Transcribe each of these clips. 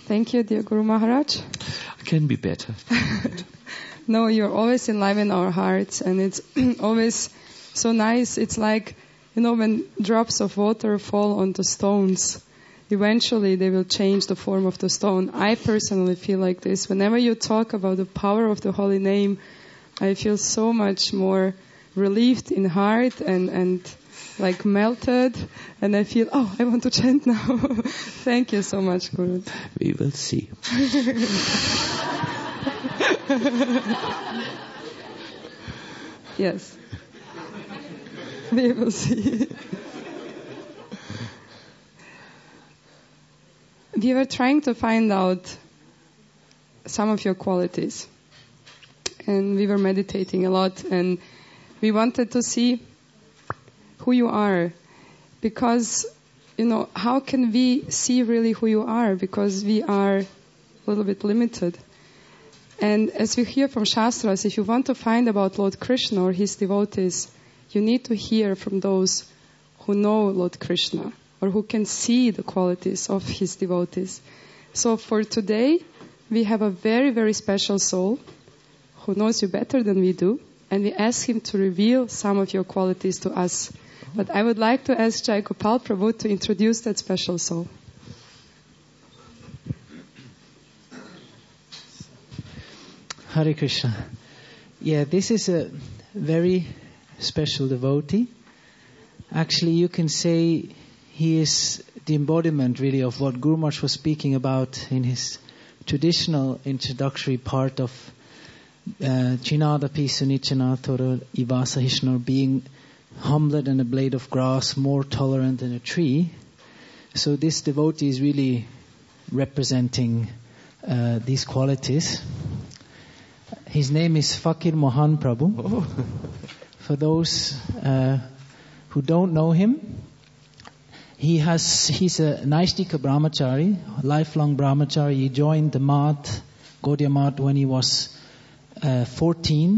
Thank you, dear Guru Maharaj. I can be better. No, you're always enlivening our hearts, and it's always so nice. It's like, when drops of water fall onto stones, eventually they will change the form of the stone. I personally feel like this. Whenever you talk about the power of the holy name, I feel so much more relieved in heart and like melted, and I feel, I want to chant now. Thank you so much, Guru. We will see. Yes. We will see. We were trying to find out some of your qualities. And we were meditating a lot, and we wanted to see who you are. Because, how can we see really who you are? Because we are a little bit limited. And as we hear from Shastras, if you want to find about Lord Krishna or his devotees, you need to hear from those who know Lord Krishna or who can see the qualities of his devotees. So for today, we have a very, very special soul who knows you better than we do, and we ask him to reveal some of your qualities to us. But I would like to ask Jai Gopal Prabhu to introduce that special soul. Hare Krishna. Yeah, this is a very special devotee. Actually, you can say he is the embodiment really of what Guru Maharaj was speaking about in his traditional introductory part of Chinadapi Sunichanatara Ivasahishnor, being humbler than a blade of grass, more tolerant than a tree. So this devotee is really representing these qualities. His name is Fakir Mohan Prabhu. For those who don't know him, he's a Naishtika Brahmachari, lifelong Brahmachari. He joined the Math, Gaudiya Math, when he was 14.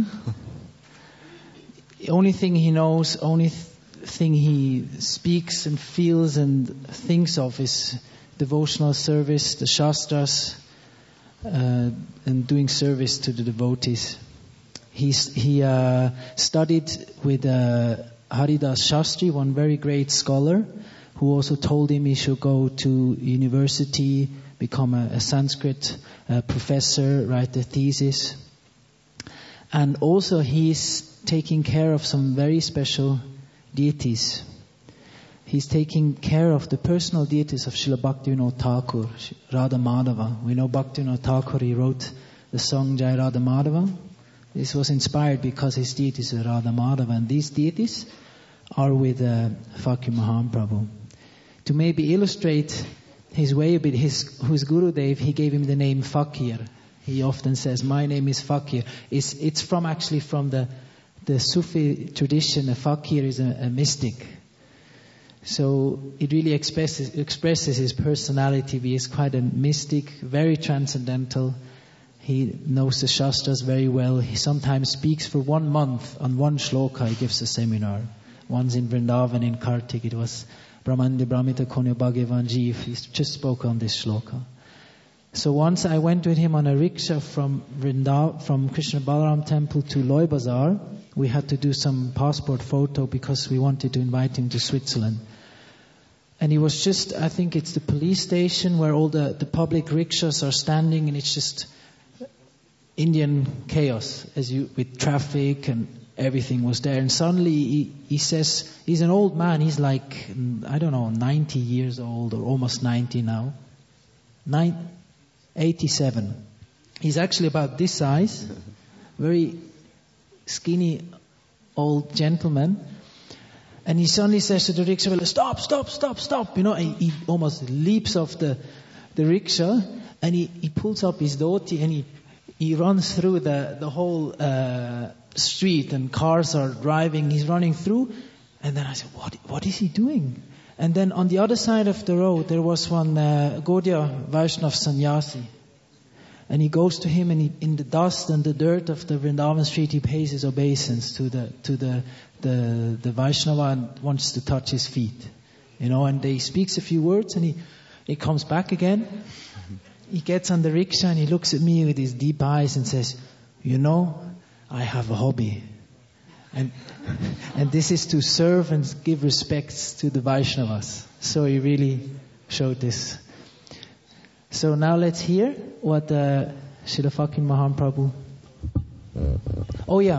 The only thing he knows, only thing he speaks and feels and thinks of is devotional service, the Shastras, and doing service to the devotees. He studied with Haridas Shastri, one very great scholar, who also told him he should go to university, become a Sanskrit professor, write a thesis. And also he's taking care of some very special deities. He's taking care of the personal deities of Srila Bhaktivinoda Thakur, Radha Madhava. We know Bhaktivinoda Thakur, he wrote the song Jai Radha Madhava. This was inspired because his deities are Radha Madhava, and these deities are with Fakir Mohan Prabhu. To maybe illustrate his way a bit, his Gurudev, he gave him the name Fakir. He often says, my name is Fakir. It's from the Sufi tradition. A Fakir is a mystic. So it really expresses his personality. He is quite a mystic, very transcendental. He knows the Shastras very well. He sometimes speaks for 1 month on one shloka. He gives a seminar. Once in Vrindavan in Kartik, it was Brahmandi Brahmita Konyo Bhagavan Jeev. He just spoke on this shloka. So once I went with him on a rickshaw from Krishna Balaram Temple to Loy Bazaar. We had to do some passport photo because we wanted to invite him to Switzerland. And he was just, I think it's the police station where all the public rickshaws are standing, and it's just Indian chaos with traffic and everything was there. And suddenly he says, he's an old man, he's like, 90 years old or almost 90 now. 87. He's actually about this size, very skinny old gentleman. And he suddenly says to the rickshaw, stop. He almost leaps off the rickshaw, and he pulls up his dhoti, and he runs through the whole street, and cars are driving. He's running through, and then I said, what is he doing? And then on the other side of the road, there was one Gaudiya Vaishnav sannyasi. And he goes to him, and in the dust and the dirt of the Vrindavan street, he pays his obeisance to the Vaishnava and wants to touch his feet. And he speaks a few words, and he comes back again. he gets on the rickshaw and he looks at me with his deep eyes and says, "You know, I have a hobby. And this is to serve and give respects to the Vaishnavas." So he really showed this. So now let's hear what Srila Fakir Mahaprabhu. Oh yeah.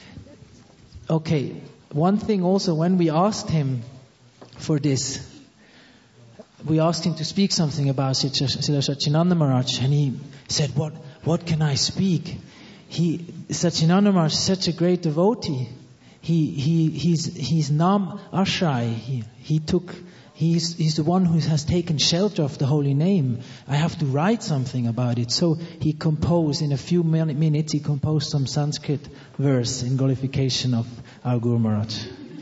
Okay. One thing also, when we asked him for this, we asked him to speak something about Srila Satchidananda Maharaj, and he said, "What can I speak?" Satchidananda Maharaj is such a great devotee. He's Nam Ashray. He's the one who has taken shelter of the holy name. I have to write something about it. So he composed, in a few minutes, he composed some Sanskrit verse in glorification of our Guru Maharaj.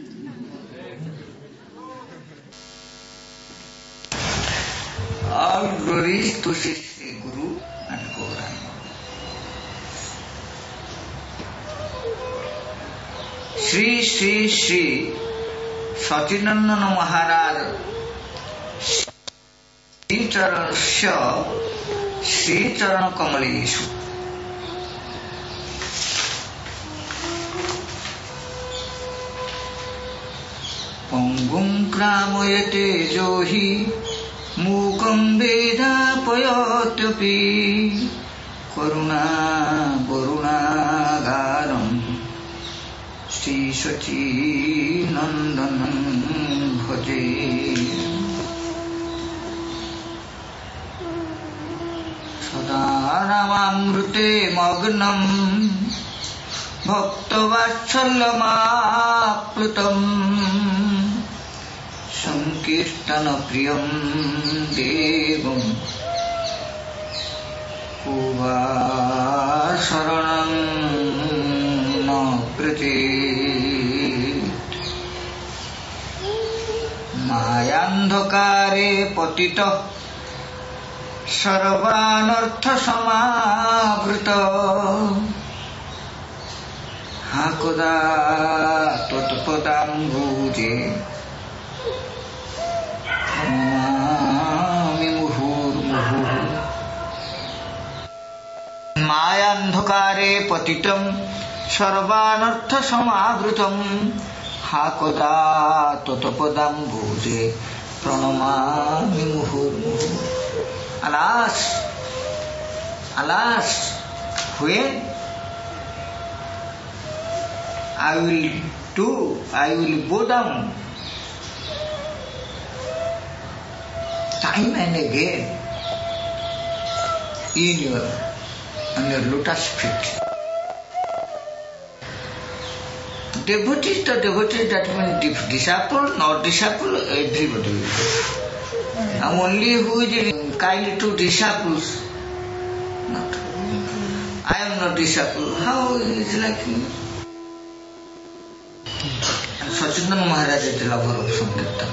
All glories to Sri Guru and Gauranga. Sri Sri Sri Satchidananda Maharaj Sri Charanasya Sri Charana Kamaleshu. Pangum Kramayate Johi Mukam Veda Payatyapi Karuna Varuna Garam Sri Satchidanandan Bhaje Sadanamamrute Magnam Bhaktavatsalamaklutam Sankirtana Priyam Devam Kuva Saranam Na Pratit Mayandhakare Patita Sarvanartha Samavrita Hakoda Tatpadam Bhuje Mami Muhur Muhur Mayandhakare Patitam Sarvanartha Samavritam Hakoda Tatpadam Bhuje Pranamami Muhur Muhur. Alas, when I will bow down time and again on your lotus feet. Devotee to devotee, that means disciple, not disciple, everybody will do. And only who is kind to disciples, not. I am not disciple. How is it like me? And Satchidananda Maharaj is the lover of Sankirtan.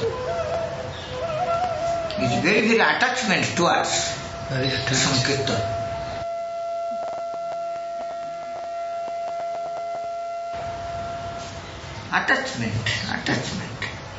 He is very, very attachment towards Sankirtan. Attachment.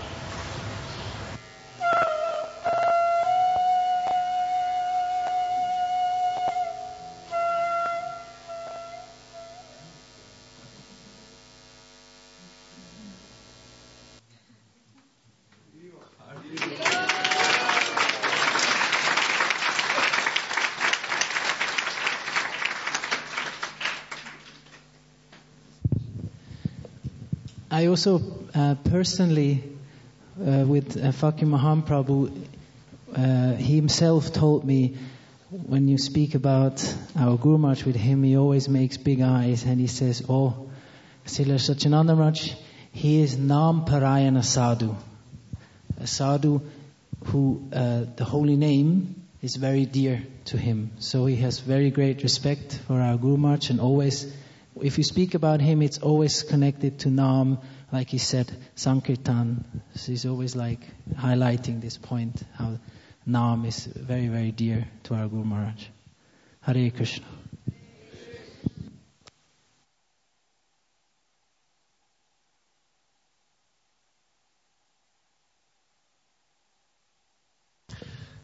I also personally, with Fakir Mahaprabhu, he himself told me, when you speak about our Guru Maharaj with him, he always makes big eyes and he says, "Oh, Srila Satchidananda Maharaj, he is Nam Parayana Sadhu." A sadhu who the holy name is very dear to him. So he has very great respect for our Guru Maharaj, and always, if you speak about him, it's always connected to Nam, like he said, Sankirtan. So he's always like highlighting this point, how Nam is very, very dear to our Guru Maharaj. Hare Krishna.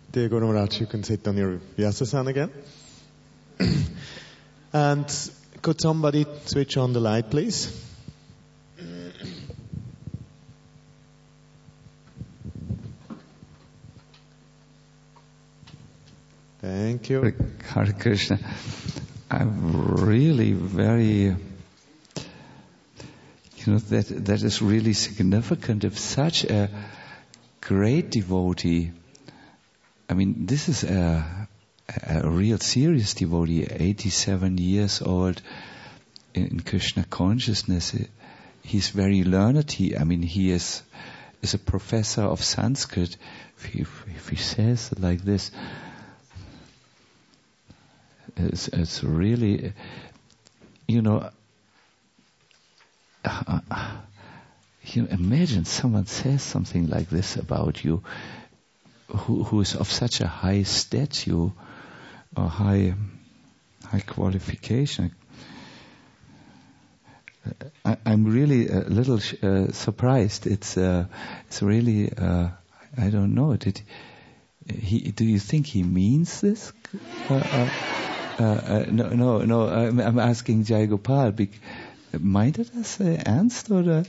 Dear Guru Maharaj, you can sit on your Vyasasana again. And could somebody switch on the light, please? Thank you. Hare Krishna. I'm really very, that is really significant if such a great devotee, I mean, this is a real serious devotee, 87 years old in Krishna consciousness. He's very learned. He is a professor of Sanskrit. If he says it like this, it's really, imagine someone says something like this about you, who is of such a high stature or high qualification. I'm really a little surprised. It's really I don't know. Do you think he means this? No. I'm asking Jai Gopal. Meint er das ernst oder?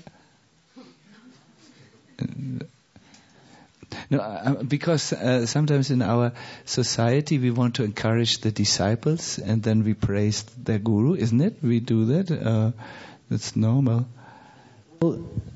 No, because sometimes in our society we want to encourage the disciples and then we praise their guru, isn't it? We do that. That's normal. Well,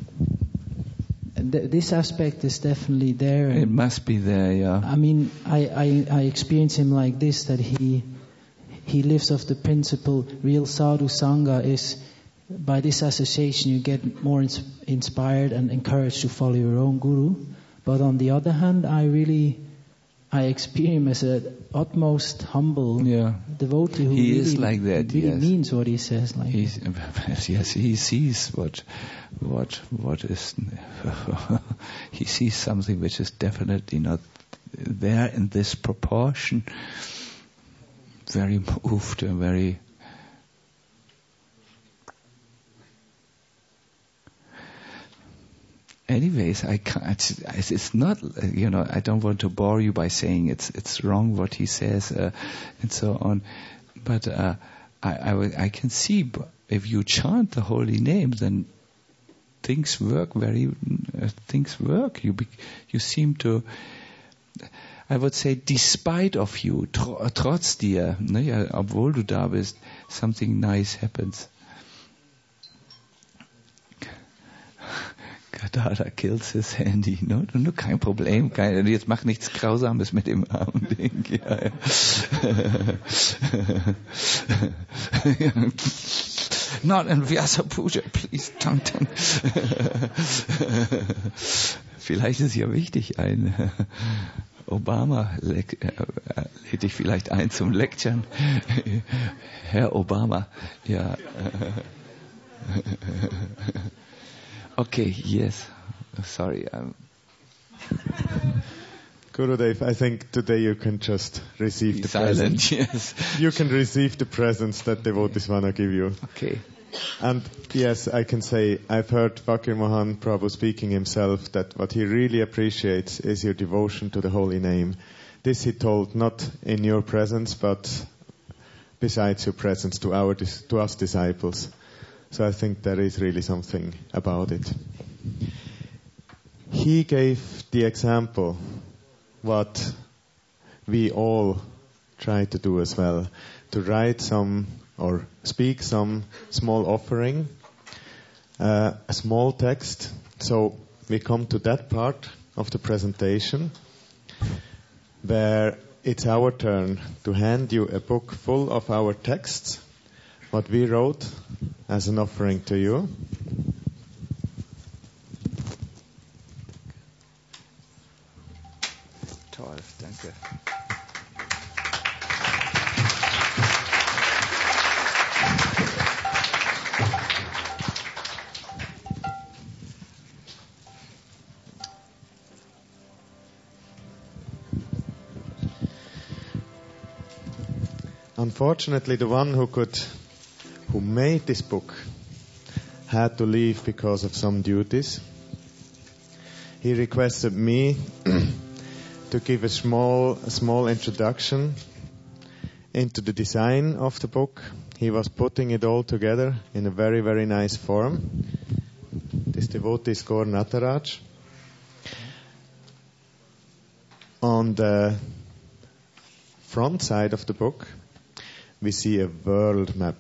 this aspect is definitely there. It must be there, yeah. I mean, I experience him like this, that he lives off the principle, real sadhu sangha is, by this association you get more inspired and encouraged to follow your own guru. But on the other hand, I experience him as an utmost humble devotee who he is like that. Really yes. means what he says. Yes, he sees what is. He sees something which is definitely not there in this proportion. Very moved and very. Anyways, I can't. It's not. I don't want to bore you by saying it's wrong what he says and so on. But I can see if you chant the holy name, then things work. Things work. You seem to. I would say, despite of you, trotz dir, obwohl du da bist, something nice happens. Gadada kills his handy. No, kein Problem. Jetzt mach nichts Grausames mit dem armen Ding. Ja. Not in Vyasa Puja, please don't. Vielleicht ist ja wichtig, ein Obama lädt dich vielleicht ein zum Lecturen. Herr Obama, ja. Okay, yes. Sorry. Gurudev, I think today you can just receive the present. Yes. You can receive the presents that devotees want to give you. Okay. And yes, I can say I've heard Fakir Mohan Prabhu speaking himself that what he really appreciates is your devotion to the holy name. This he told not in your presence, but besides your presence to us disciples. So I think there is really something about it. He gave the example, what we all try to do as well, to write some or speak some small offering, a small text. So we come to that part of the presentation where it's our turn to hand you a book full of our texts, what we wrote as an offering to you. Toll, danke. Unfortunately, the one who made this book had to leave because of some duties. He requested me to to give a small introduction into the design of the book. He was putting it all together in a very, very nice form. This devotee is Gaur Nataraj. On the front side of the book, we see a world map.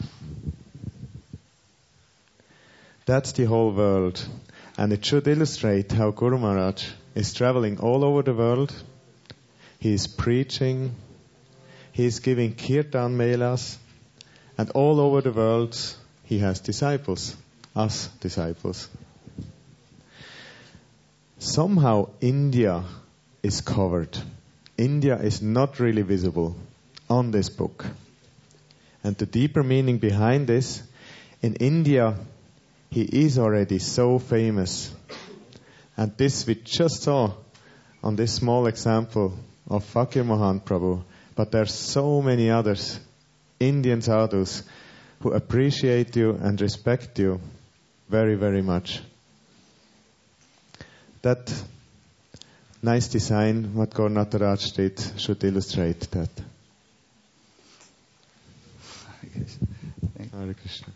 That's the whole world. And it should illustrate how Guru Maharaj is traveling all over the world. He is preaching. He is giving kirtan melas. And all over the world, he has disciples, us disciples. Somehow India is covered. India is not really visible on this book. And the deeper meaning behind this, in India, he is already so famous. And this we just saw on this small example of Fakir Mohan Prabhu. But there are so many others, Indian sadhus, who appreciate you and respect you very, very much. That nice design, what Gaur Nataraj did, should illustrate that. Hare Krishna.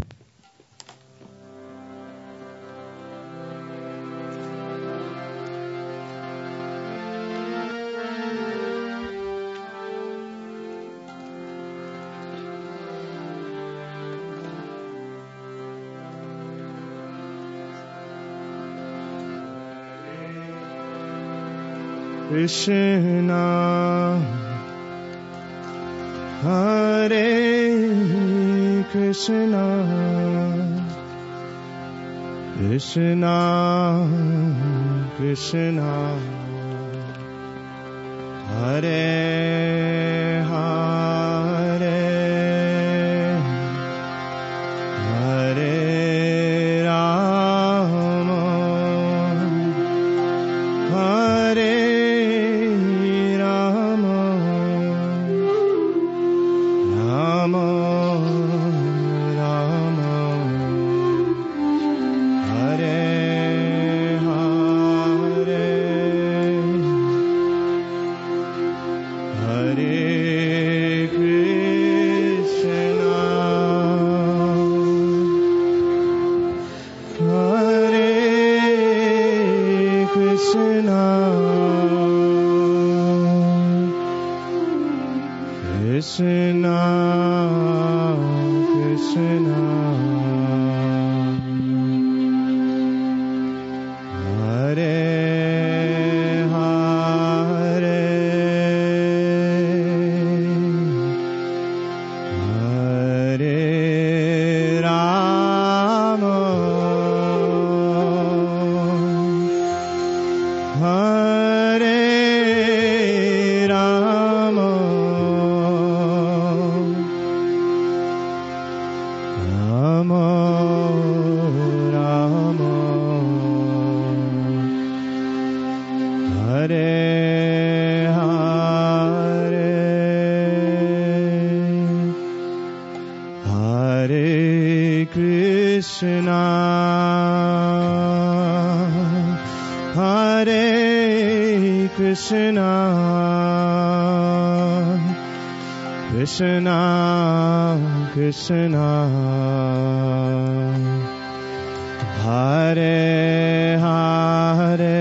Krishna, Hare Krishna, Krishna, Krishna, Hare Hare, Hare Rama, Hare Krishna, Krishna, Hare Hare,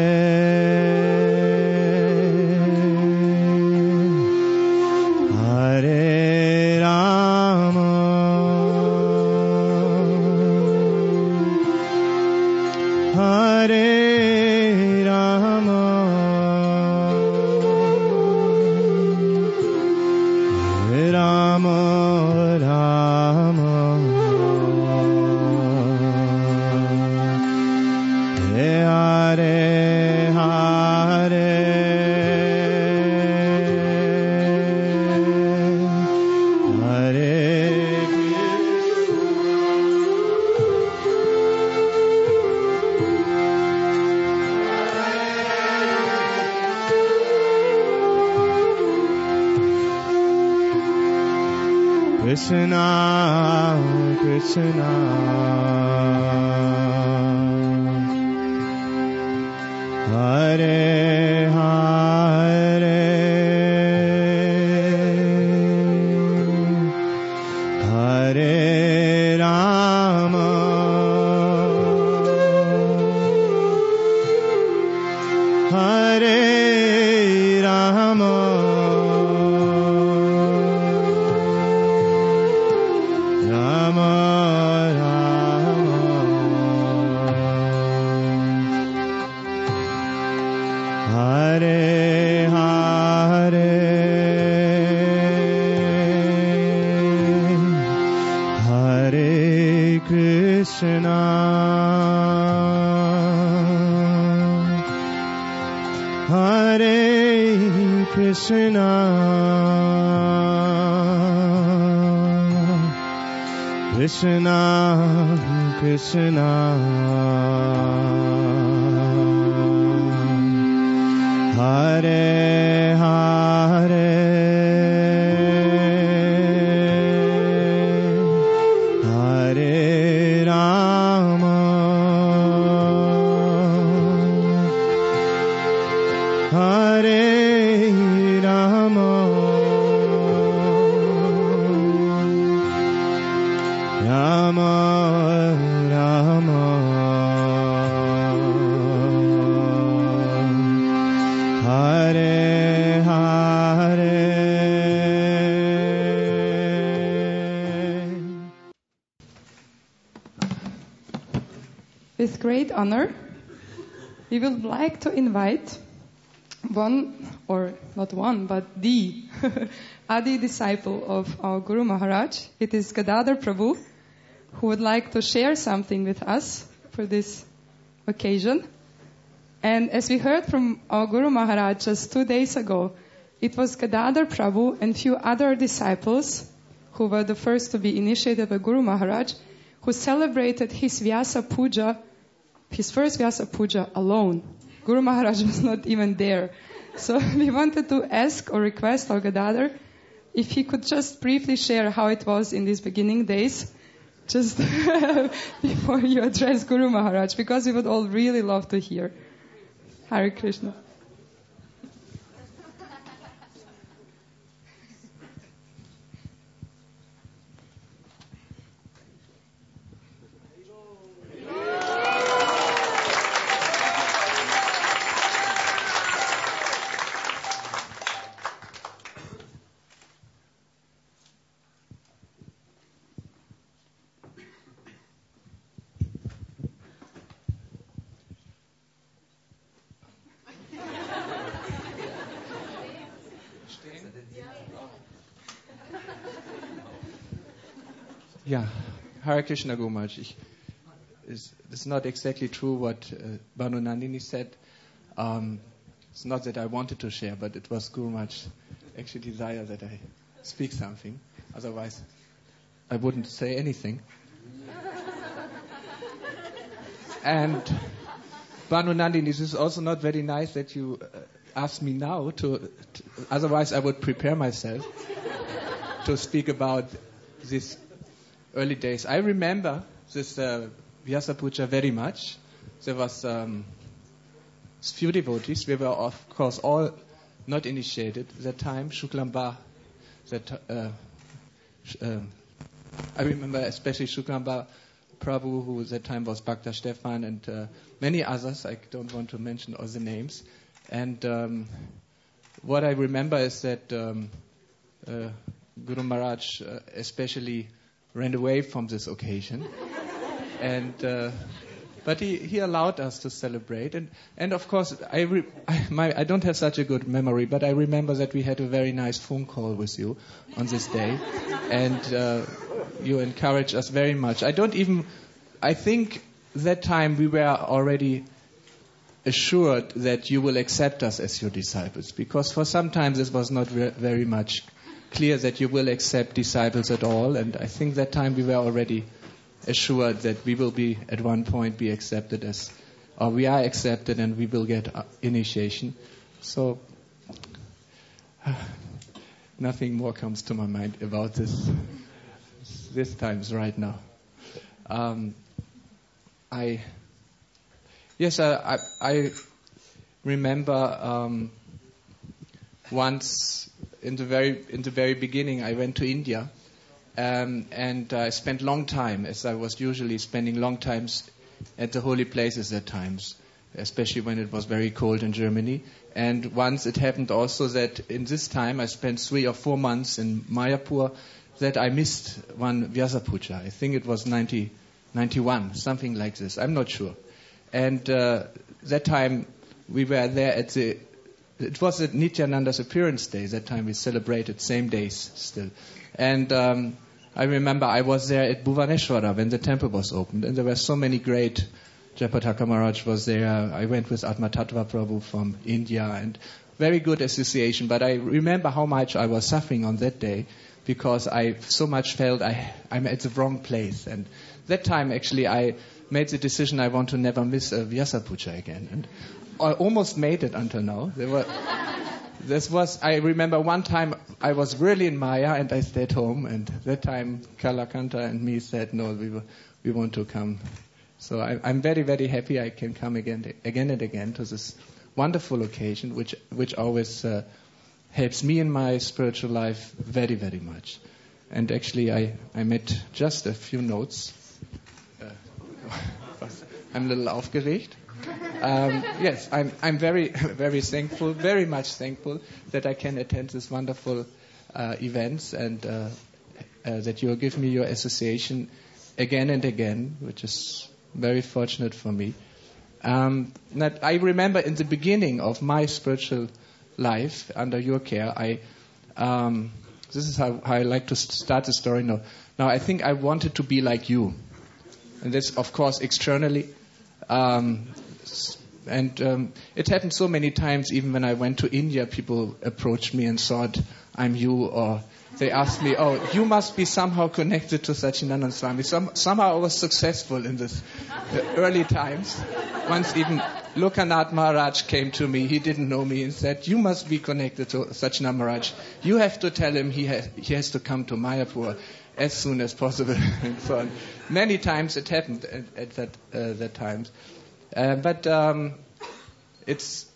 Hare Rama, Hare Rama, Rama Rama, Hare Hare, Hare Krishna, Krishna, Hare Hare. Krishna, Krishna, Krishna, Hare Hare, Hare Rama, Hare Rama, Rama Rama, Hare Hare. With great honor, we would like to invite one, or not one, but the Adi disciple of our Guru Maharaj. It is Gadadhar Prabhu, who would like to share something with us for this occasion. And as we heard from our Guru Maharaj just 2 days ago, it was Gadadhar Prabhu and few other disciples who were the first to be initiated by Guru Maharaj, who celebrated his Vyasa Puja, his first Vyasa Puja alone. Guru Maharaj was not even there. So we wanted to ask or request our Gadadhar if he could just briefly share how it was in these beginning days, just before you address Guru Maharaj, because we would all really love to hear. Hare Krishna. Yeah, Hare Krishna Guru Maharaj. It's not exactly true what Bhanu Nandini said. It's not that I wanted to share, but it was Guru Maharaj actually desire that I speak something. Otherwise, I wouldn't say anything. And Bhanu Nandini, this is also not very nice that you ask me now otherwise I would prepare myself to speak about this early days. I remember this Vyasa Puja very much. There was few devotees. We were, of course, all not initiated at that time. Shuklamba, I remember especially Shuklamba Prabhu, who at that time was Bhakta Stefan, and many others. I don't want to mention all the names. And what I remember is that Guru Maharaj especially ran away from this occasion, but he allowed us to celebrate, and of course I don't have such a good memory, but I remember that we had a very nice phone call with you on this day, and you encouraged us very much. I think that time we were already assured that you will accept us as your disciples, because for some time this was not very much clear that you will accept disciples at all, and I think that time we were already assured that we will be at one point be accepted or we are accepted and we will get initiation. So nothing more comes to my mind about this times right now. I remember once in the very beginning I went to India, and I spent long time, as I was usually spending long times at the holy places at times, especially when it was very cold in Germany. And once it happened also that in this time I spent 3 or 4 months in Mayapur, that I missed one Vyasa Puja. I think it was 91, something like this. I'm not sure. And that time we were there it was at Nityananda's appearance day. That time we celebrated same days still. And I remember I was there at Bhuvaneshwara when the temple was opened, and there were so many great. Jayapataka Maharaj was there. I went with Atma Tattva Prabhu from India, and very good association. But I remember how much I was suffering on that day because I so much felt I'm at the wrong place. And that time, actually, I made the decision I want to never miss a Vyasa Puja again. And I almost made it until now. I remember one time I was really in Maya and I stayed home, and that time Kalakanta and me said, no, we want to come. So I'm very, very happy I can come again and again to this wonderful occasion, which always helps me in my spiritual life very, very much. And actually I made just a few notes. I'm a little aufgeregt. Yes, I'm very, very thankful, very much thankful that I can attend this wonderful events and that you give me your association again and again, which is very fortunate for me. I remember in the beginning of my spiritual life under your care, this is how I like to start the story now. Now, I think I wanted to be like you. And that's, of course, externally. It happened so many times, even when I went to India, people approached me and thought, I'm you, or they asked me, oh, you must be somehow connected to Satchidananda Swami. Somehow I was successful in this early times. Once even Lokanath Maharaj came to me, he didn't know me, and said, you must be connected to Satchidananda Maharaj. You have to tell him he has to come to Mayapur as soon as possible, and so on. Many times it happened at that times. But it's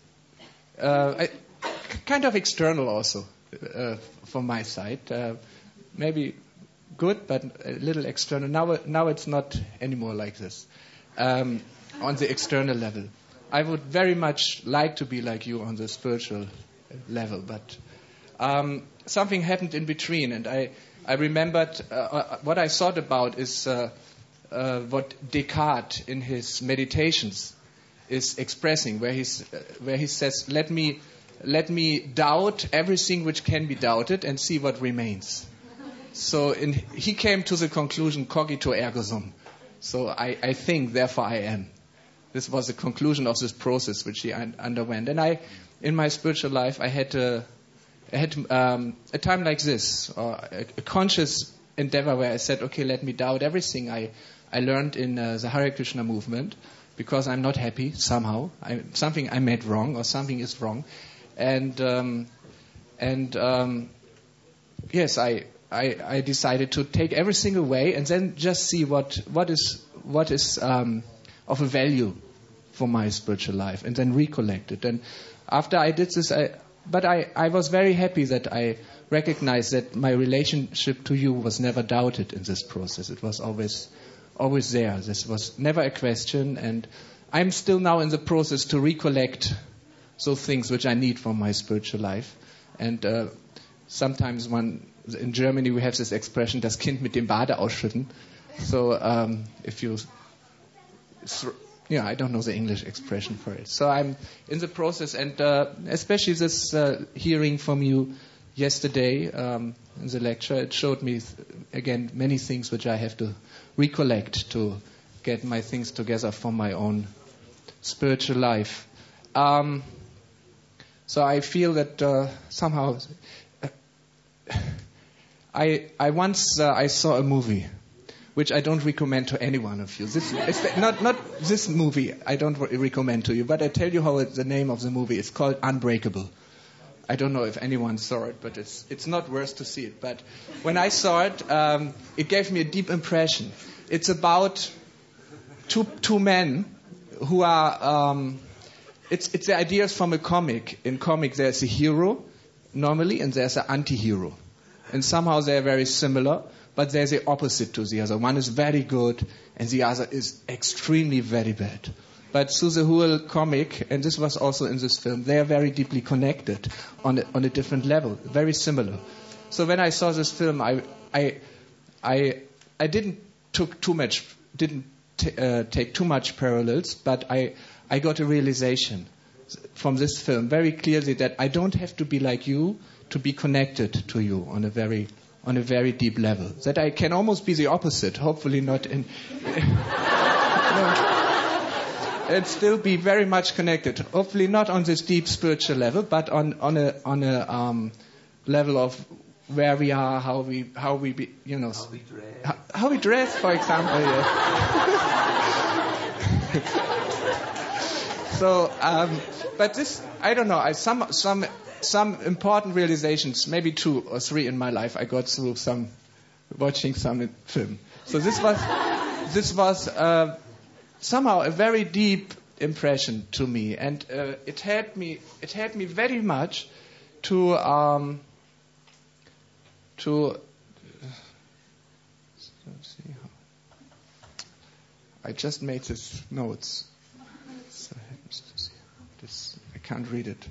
kind of external also from my side. Maybe good, but a little external. Now it's not anymore like this. On the external level, I would very much like to be like you on the spiritual level, but something happened in between, and I remembered what I thought about is what Descartes in his meditations is expressing, where he says, let me doubt everything which can be doubted and see what remains. So he came to the conclusion, cogito ergo sum. So I think, therefore I am. This was the conclusion of this process which he underwent. And in my spiritual life, I had a time like this, or a conscious endeavor where I said, okay, let me doubt everything I learned in the Hare Krishna movement, because I'm not happy somehow. Something I made wrong, or something is wrong. Yes, I decided to take everything away and then just see what is of a value for my spiritual life, and then recollect it. And after I did this, I was very happy that I recognized that my relationship to you was never doubted in this process. It was always there. This was never a question, and I'm still now in the process to recollect those things which I need for my spiritual life. And sometimes in Germany we have this expression, das Kind mit dem Bade ausschütten. So if you... I don't know the English expression for it. So I'm in the process, and especially this hearing from you yesterday in the lecture, it showed me again many things which I have to recollect to get my things together for my own spiritual life. So I feel that somehow I once saw a movie which I don't recommend to any one of you. Not this movie I don't recommend to you, but I tell you how the name of the movie is called Unbreakable. I don't know if anyone saw it, but it's not worth to see it. But when I saw it, it gave me a deep impression. It's about two men who are... It's the ideas from a comic. In comic there's a hero, normally, and there's an anti-hero. And somehow they're very similar, but they're the opposite to the other. One is very good, and the other is extremely very bad. But through the whole comic, and this was also in this film, they are very deeply connected on a different level, very similar. So when I saw this film, I didn't take too much parallels, but I got a realization from this film very clearly that I don't have to be like you to be connected to you on a very deep level. That I can almost be the opposite, hopefully not in... and still be very much connected. Hopefully not on this deep spiritual level, but on a level of where we are, how we be, how we dress, for example. Yeah. So, but this, I don't know. Some important realizations, maybe 2 or 3 in my life, I got through watching some film. So this was somehow a very deep impression to me, and it helped me very much to I just made these notes. So this, I can't read it.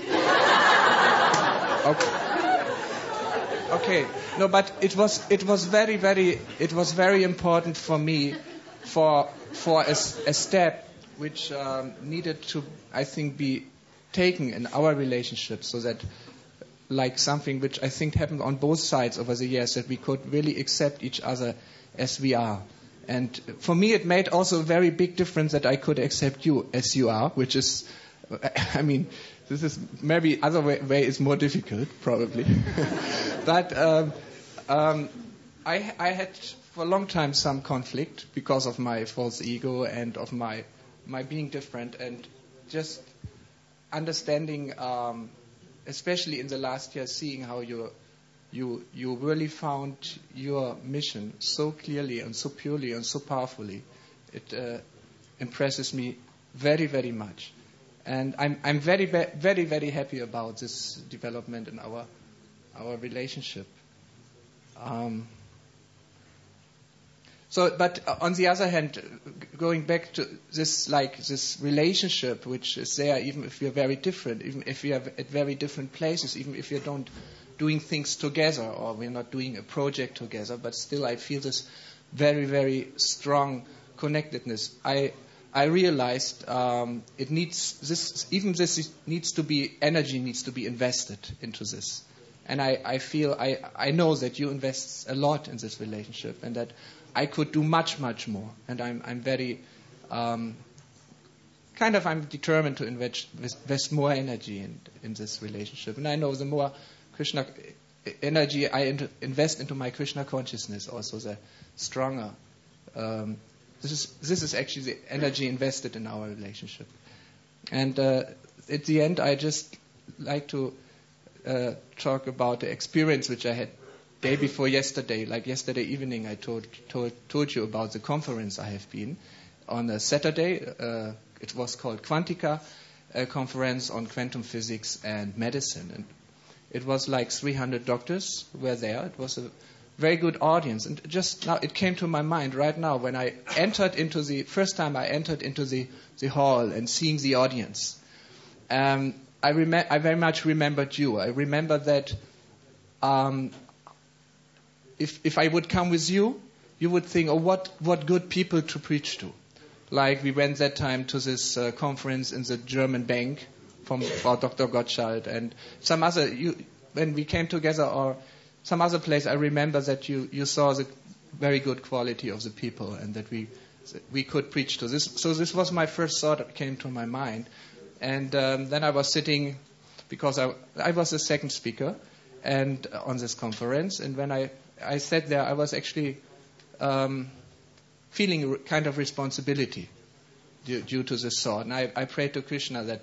Okay. No, but it was very important for me for a step which needed to, I think, be taken in our relationship, so that, like something which I think happened on both sides over the years, that we could really accept each other as we are. And for me, it made also a very big difference that I could accept you as you are, which is, I mean, this is maybe other way is more difficult, probably. But I had for a long time some conflict because of my false ego and of my being different, and just understanding, especially in the last year, seeing how you really found your mission so clearly and so purely and so powerfully. It impresses me very, very much. And I'm very, very, very happy about this development in our relationship. But on the other hand, going back to this relationship, which is there, even if we are very different, even if we are at very different places, even if we don't doing things together, or we're not doing a project together, but still I feel this very, very strong connectedness. I realized it needs this. Even this needs to be energy needs to be invested into this, and I feel I know that you invest a lot in this relationship, and that I could do much, much more. And I'm very I'm determined to invest more energy in this relationship. And I know the more Krishna energy I invest into my Krishna consciousness, also the stronger. This is actually the energy invested in our relationship. And at the end, I just like to talk about the experience which I had day before yesterday. Like yesterday evening, I told you about the conference I have been on a Saturday. It was called Quantica, a conference on quantum physics and medicine. And it was like 300 doctors were there. It was a very good audience. And just now, it came to my mind right now when I entered into the first time I entered into the hall and seeing the audience. I very much remembered you. I remember that if I would come with you, you would think, oh, what good people to preach to. Like we went that time to this conference in the German bank from Dr. Gottschalk and some other. When we came together or some other place, I remember that you saw the very good quality of the people and that we could preach to this. So this was my first thought that came to my mind. And then I was sitting, because I was the second speaker and on this conference. And when I sat there, I was actually feeling kind of responsibility due to this thought. And I prayed to Krishna that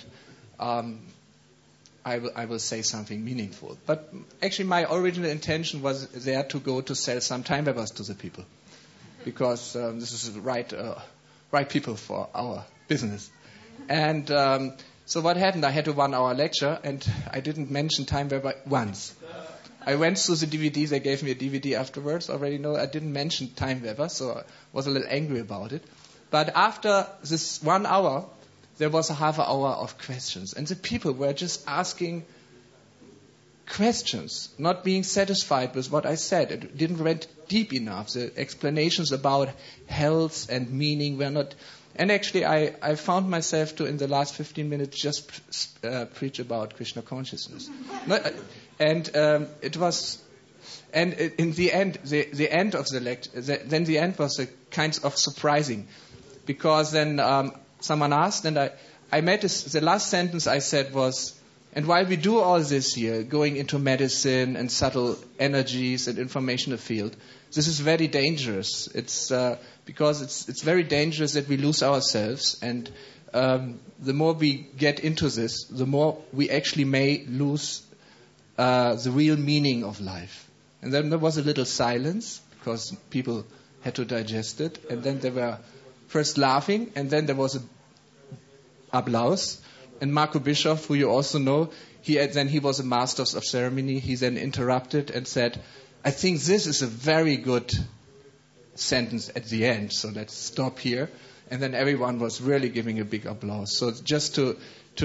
I will say something meaningful. But actually my original intention was there to go to sell some time waivers to the people. Because this is the right people for our business. And so what happened, I had a 1-hour lecture and I didn't mention time waiver once. I went through the DVD, they gave me a DVD afterwards, already know I didn't mention time waiver, so I was a little angry about it. But after this 1 hour, there was a half hour of questions. And the people were just asking questions, not being satisfied with what I said. It didn't went deep enough. The explanations about health and meaning were not. And actually, I found myself to, in the last 15 minutes, just preach about Krishna consciousness. And it was, and in the end, the end of the lecture, then the end was a kind of surprising, because then someone asked, and I made the last sentence I said was, and while we do all this here, going into medicine and subtle energies and informational field, this is very dangerous. It's because it's very dangerous that we lose ourselves, and the more we get into this, the more we actually may lose the real meaning of life. And then there was a little silence, because people had to digest it, and then they were first laughing, and then there was a applause. And Marco Bischoff, who you also know, he was a master of ceremony. He then interrupted and said, I think this is a very good sentence at the end, so let's stop here. And then everyone was really giving a big applause. So just to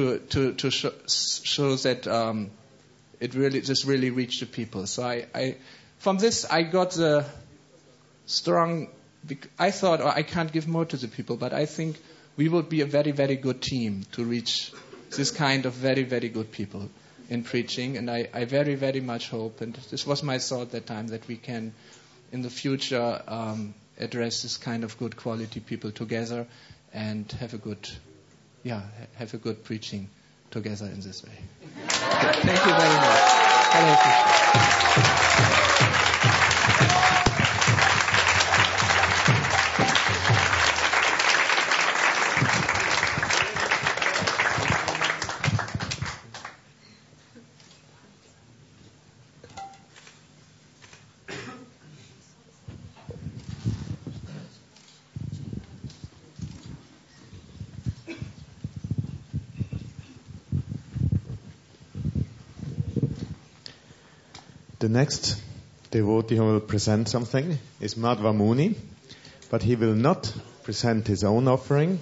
show that it really just really reached the people. So I from this I got the strong. I thought, I can't give more to the people, but I think we would be a very, very good team to reach this kind of very, very good people in preaching. And I very, very much hope, and this was my thought that time, that we can in the future address this kind of good quality people together and have a good preaching together in this way. Thank you very much. Hare Krishna. The next devotee who will present something is Madhva Muni, but he will not present his own offering.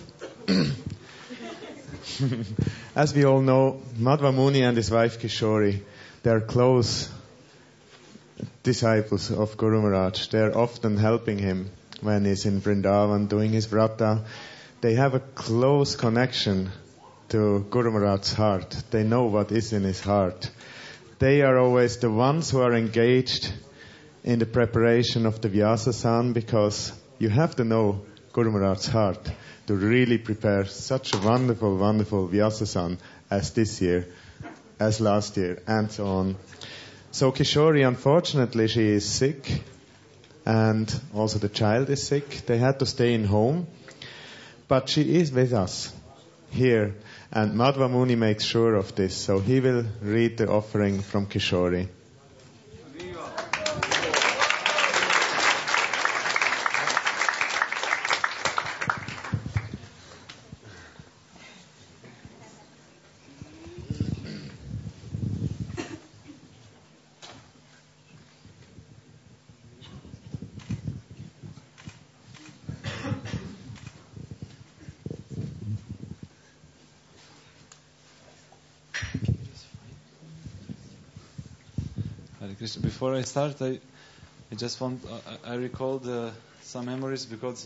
As we all know, Madhva Muni and his wife Kishori, they are close disciples of Guru Maharaj. They are often helping him when he's in Vrindavan doing his vrata. They have a close connection to Guru Maharaj's heart. They know what is in his heart. They are always the ones who are engaged in the preparation of the Vyasasan, because you have to know Guru Maharaj's heart to really prepare such a wonderful, wonderful Vyasasan as this year, as last year, and so on. So Kishori, unfortunately, she is sick, and also the child is sick. They had to stay in home, but she is with us here. And Madhva Muni makes sure of this, so he will read the offering from Kishori. Before I start, I just want, I recalled some memories because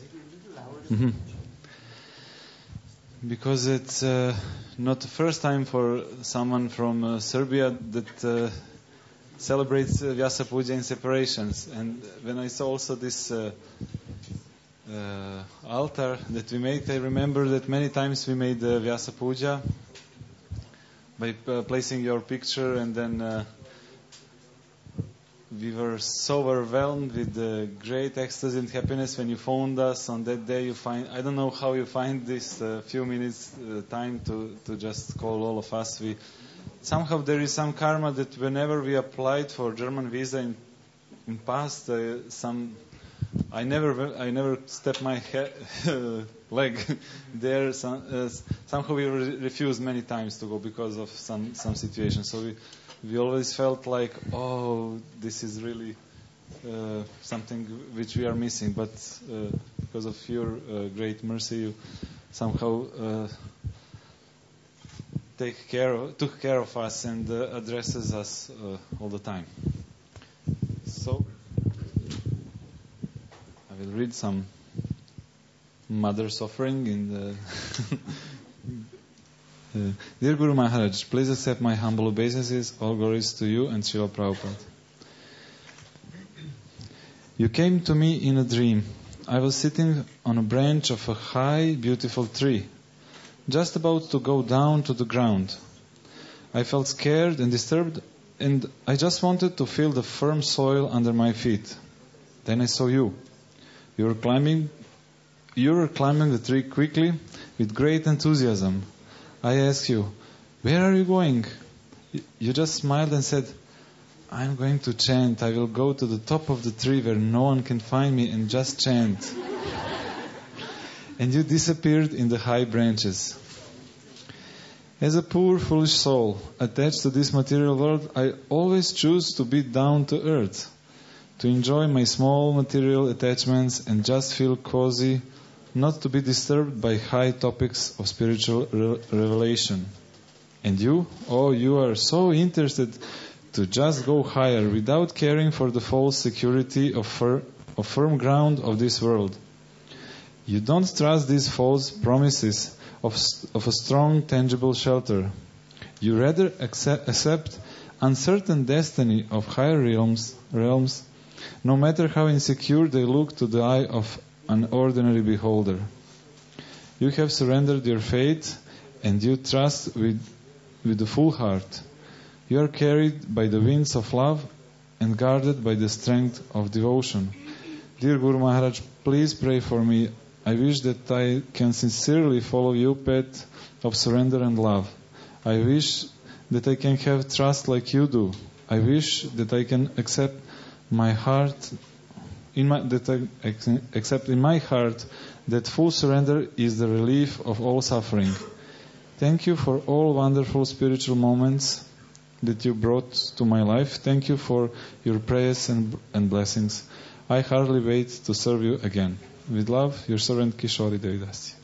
it's not the first time for someone from Serbia that celebrates Vyasa Puja in separations. And when I saw also this altar that we made, I remember that many times we made Vyasa Puja by placing your picture, and then we were so overwhelmed with great ecstasy and happiness when you phoned us on that day. I don't know how you find this few minutes time to just call all of us. Somehow there is some karma that whenever we applied for German visa in past, I never stepped my leg there. Somehow we refused many times to go because of some situation. So we always felt like, oh, this is really something which we are missing. But because of your great mercy, you somehow took care of us and addresses us all the time. So I will read some mother's offering in the Dear Guru Maharaj, please accept my humble obeisances. All glories to you and Srila Prabhupada. You came to me in a dream. I was sitting on a branch of a high, beautiful tree. just about to go down to the ground. I felt scared and disturbed, and I just wanted to feel the firm soil under my feet. Then I saw you. You were climbing the tree quickly with great enthusiasm. I asked you, "Where are you going?" You just smiled and said, "I'm going to chant. I will go to the top of the tree where no one can find me and just chant." And you disappeared in the high branches. As a poor, foolish soul attached to this material world, I always choose to be down to earth, to enjoy my small material attachments and just feel cozy, not to be disturbed by high topics of spiritual revelation. And you? Oh, you are so interested to just go higher without caring for the false security of firm ground of this world. You don't trust these false promises of a strong, tangible shelter. You rather accept uncertain destiny of higher realms, no matter how insecure they look to the eye of an ordinary beholder. You have surrendered your faith and you trust with the full heart. You are carried by the winds of love and guarded by the strength of devotion. Dear Guru Maharaj, please pray for me. I wish that I can sincerely follow your path of surrender and love. I wish that I can have trust like you do. I wish that I can accept in my heart that full surrender is the relief of all suffering. Thank you for all wonderful spiritual moments that you brought to my life. Thank you for your prayers and blessings. I hardly wait to serve you again. With love, your servant Kishori Devidasi.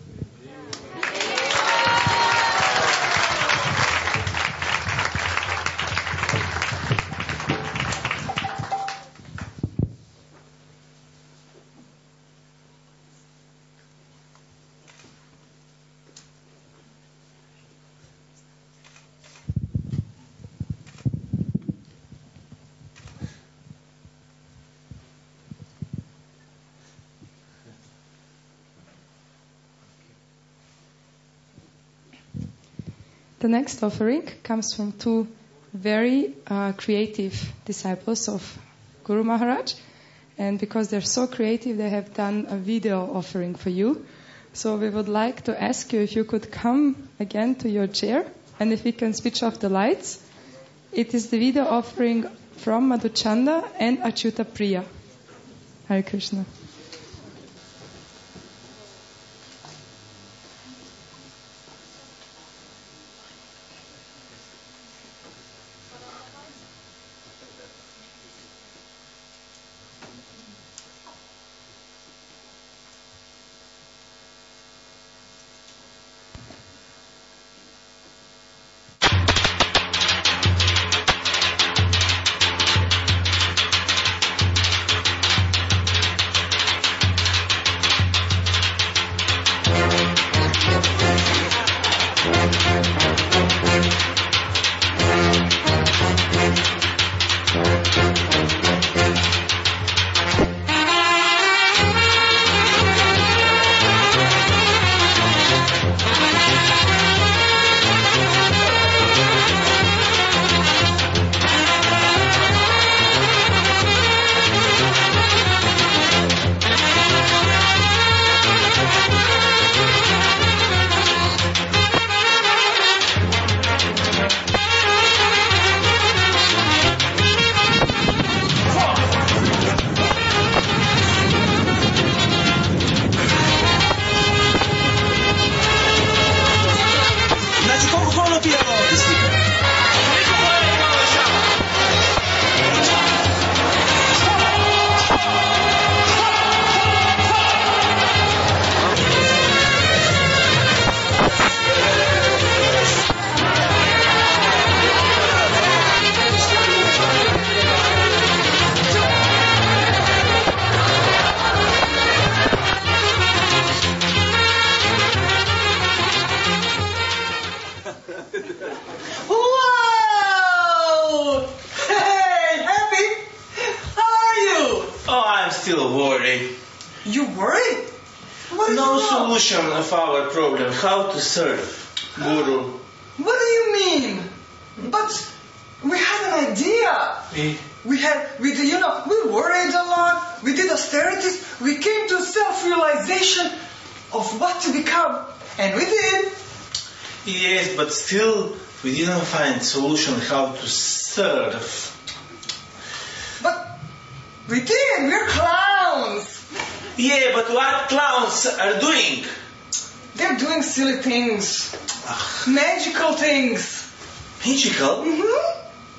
The next offering comes from two very creative disciples of Guru Maharaj. And because they're so creative, they have done a video offering for you. So we would like to ask you if you could come again to your chair and if we can switch off the lights. It is the video offering from Madhuchanda and Achyuta Priya. Hare Krishna. You worried? No solution of our problem. How to serve Guru. What do you mean? But we had an idea. We worried a lot. We did austerities. We came to self-realization of what to become. And we did. Yes, but still we didn't find solution how to serve. But we did. We're clowns. Yeah, but what clowns are doing? They're doing silly things. Magical things. Magical? Mm-hmm.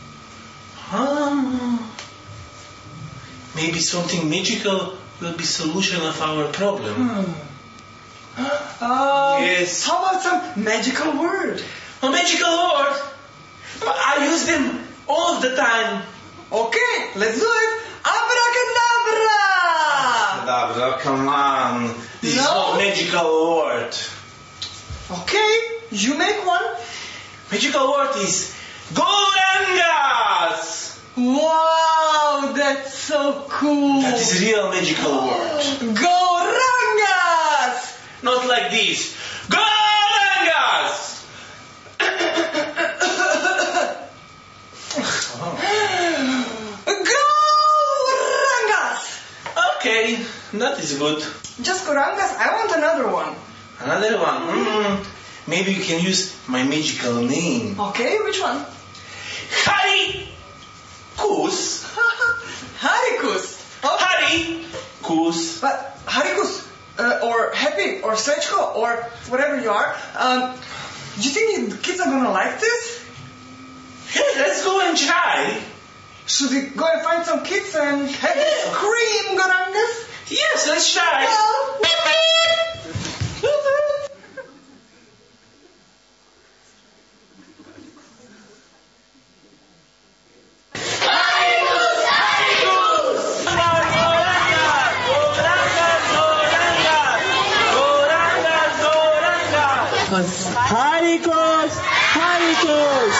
Maybe something magical will be solution of our problem. Yes. How about some magical word? A magical word? I use them all of the time. Okay, let's do it. Abracadabra! Abracadabra, come on. This is not magical word. Okay, you make one. Magical word is Gaurangas. Wow, that's so cool. That is real magical word. Gaurangas. Not like this. Gaurangas. Gaurangas. Okay, that is good. Just Gaurangas. I want another one. Another one? Maybe you can use my magical name. Okay, which one? Harikus. Harikus. Okay. Harikus. But Harikus, or Happy, or Srečko, or whatever you are, do you think the kids are gonna like this? Hey, let's go and try. Should we go and find some kids and have this cream Gaurangas? Yes, let's try. Harikus! Harikus!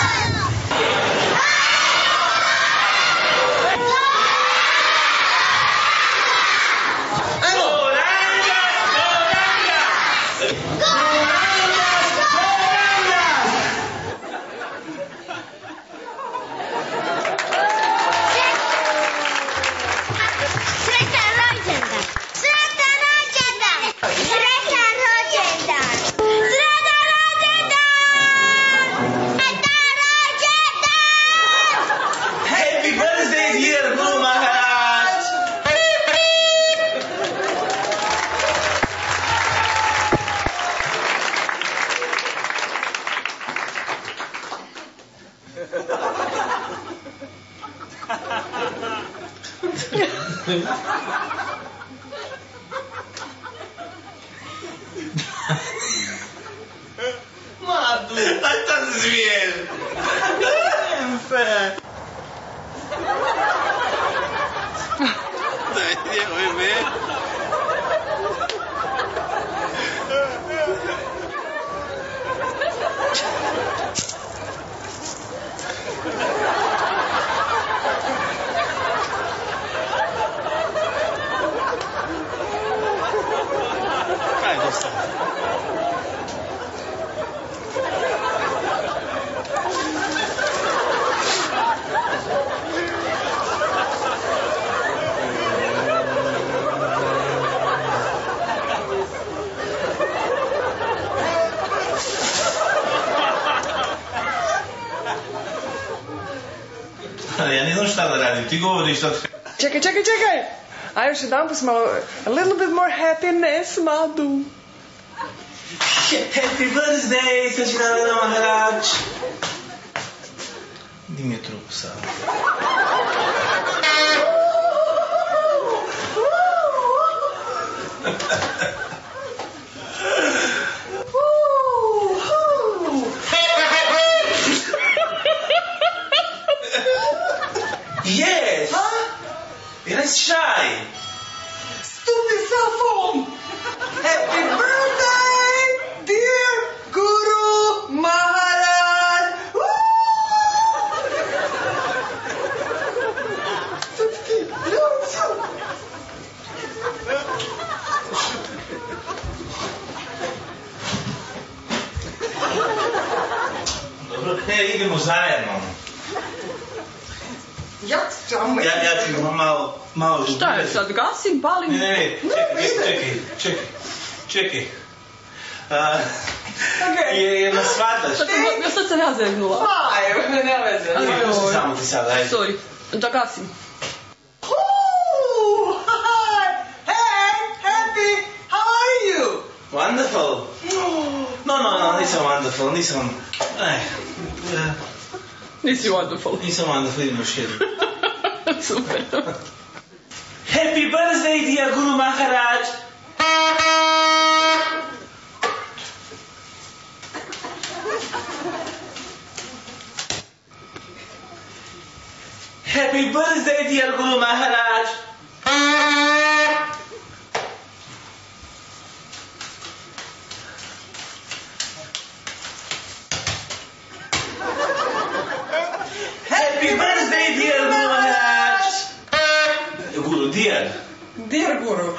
Estás bien. Ja ne znam šta da radim, ti govoriš sad. Čekaj. A još jedan put malo, a little bit more happiness, Madhu. Happy birthday, Sačinandana Maharaj. Di mi je trup sad? Yes! Huh? Let's try! Stupid cell phone! Happy birthday, dear Guru Maharaj! idemo zajedno. Ja ću malo... Šta je sad, gasim, palim? Ne, čekaj. Jedna shvataš. Sad sam ja zegnula. Aj, ne veze. Samo ti sad, ajde. Sorry, da gasim. Hey, Happy, how are you? Wonderful. No, nisam wonderful, nisam... Nisi wonderful. Nisam wonderful, idem još jednom. Super. Happy birthday, dear Guru Maharaj. Happy birthday, dear Guru Maharaj. Happy birthday, dear Guru Maharaj. Guru, dear. Dear Guru.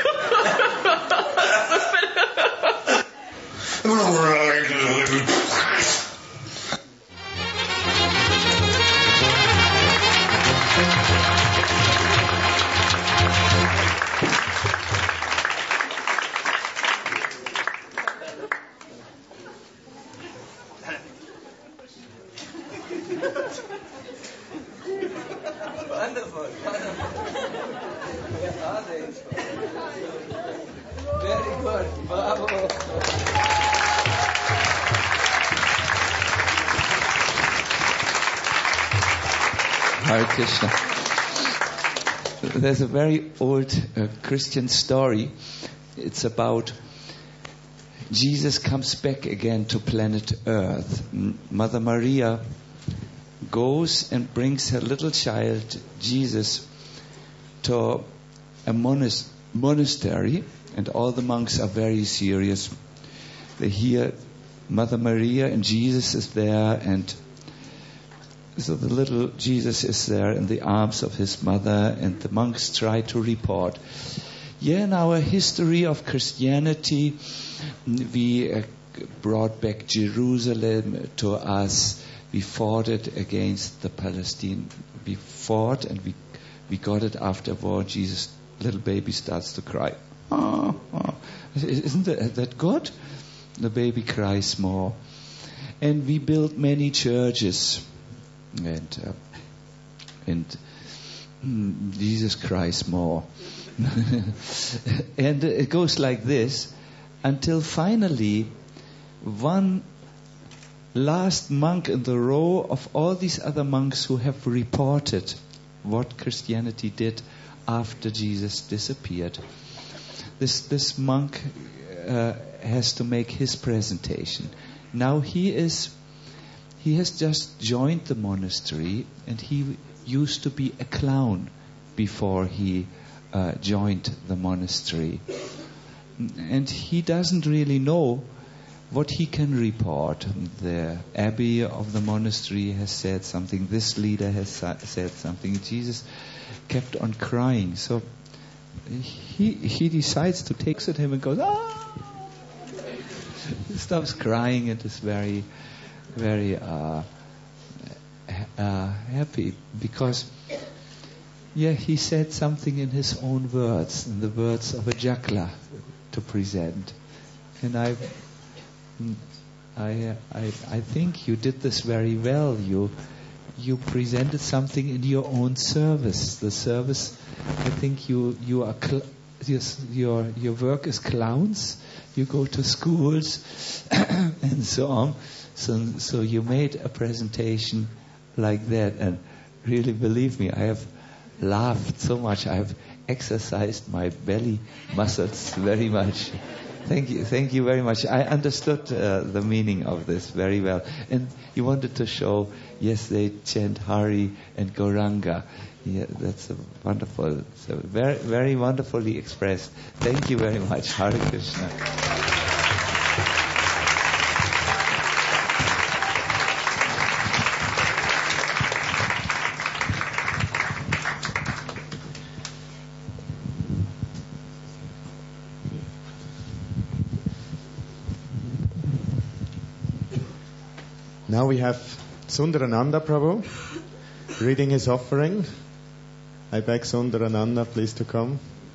Wonderful. Very good. Bravo. Hare Krishna. There's a very old Christian story. It's about Jesus comes back again to planet Earth. Mother Maria goes and brings her little child, Jesus, to a monastery, and all the monks are very serious. They hear Mother Maria and Jesus is there, and so the little Jesus is there in the arms of his mother, and the monks try to report. Yeah, in our history of Christianity, we brought back Jerusalem to us. We fought it against the Palestine. We fought and we got it afterward. Jesus, little baby, starts to cry. Isn't that good? The baby cries more. And we built many churches. And Jesus cries more. And it goes like this until finally one last monk in the row of all these other monks who have reported what Christianity did after Jesus disappeared. This monk has to make his presentation. Now he has just joined the monastery, and he used to be a clown before he joined the monastery. And he doesn't really know what he can report. The abbey of the monastery has said something. This leader has said something. Jesus kept on crying. So he decides to take it at him and goes, He stops crying and is very, very happy because, he said something in his own words, in the words of a juggler to present. And I think you did this very well. You presented something in your own service. The service, I think your work is clowns. You go to schools and so on. So you made a presentation like that, and really, believe me, I have laughed so much. I have exercised my belly muscles very much. Thank you very much. I understood the meaning of this very well. And you wanted to show, yes, they chant Hari and Gauranga. Yeah, that's wonderful. So very, very wonderfully expressed. Thank you very much. Hare Krishna. Now we have Sundarananda Prabhu, reading his offering. I beg Sundarananda please to come.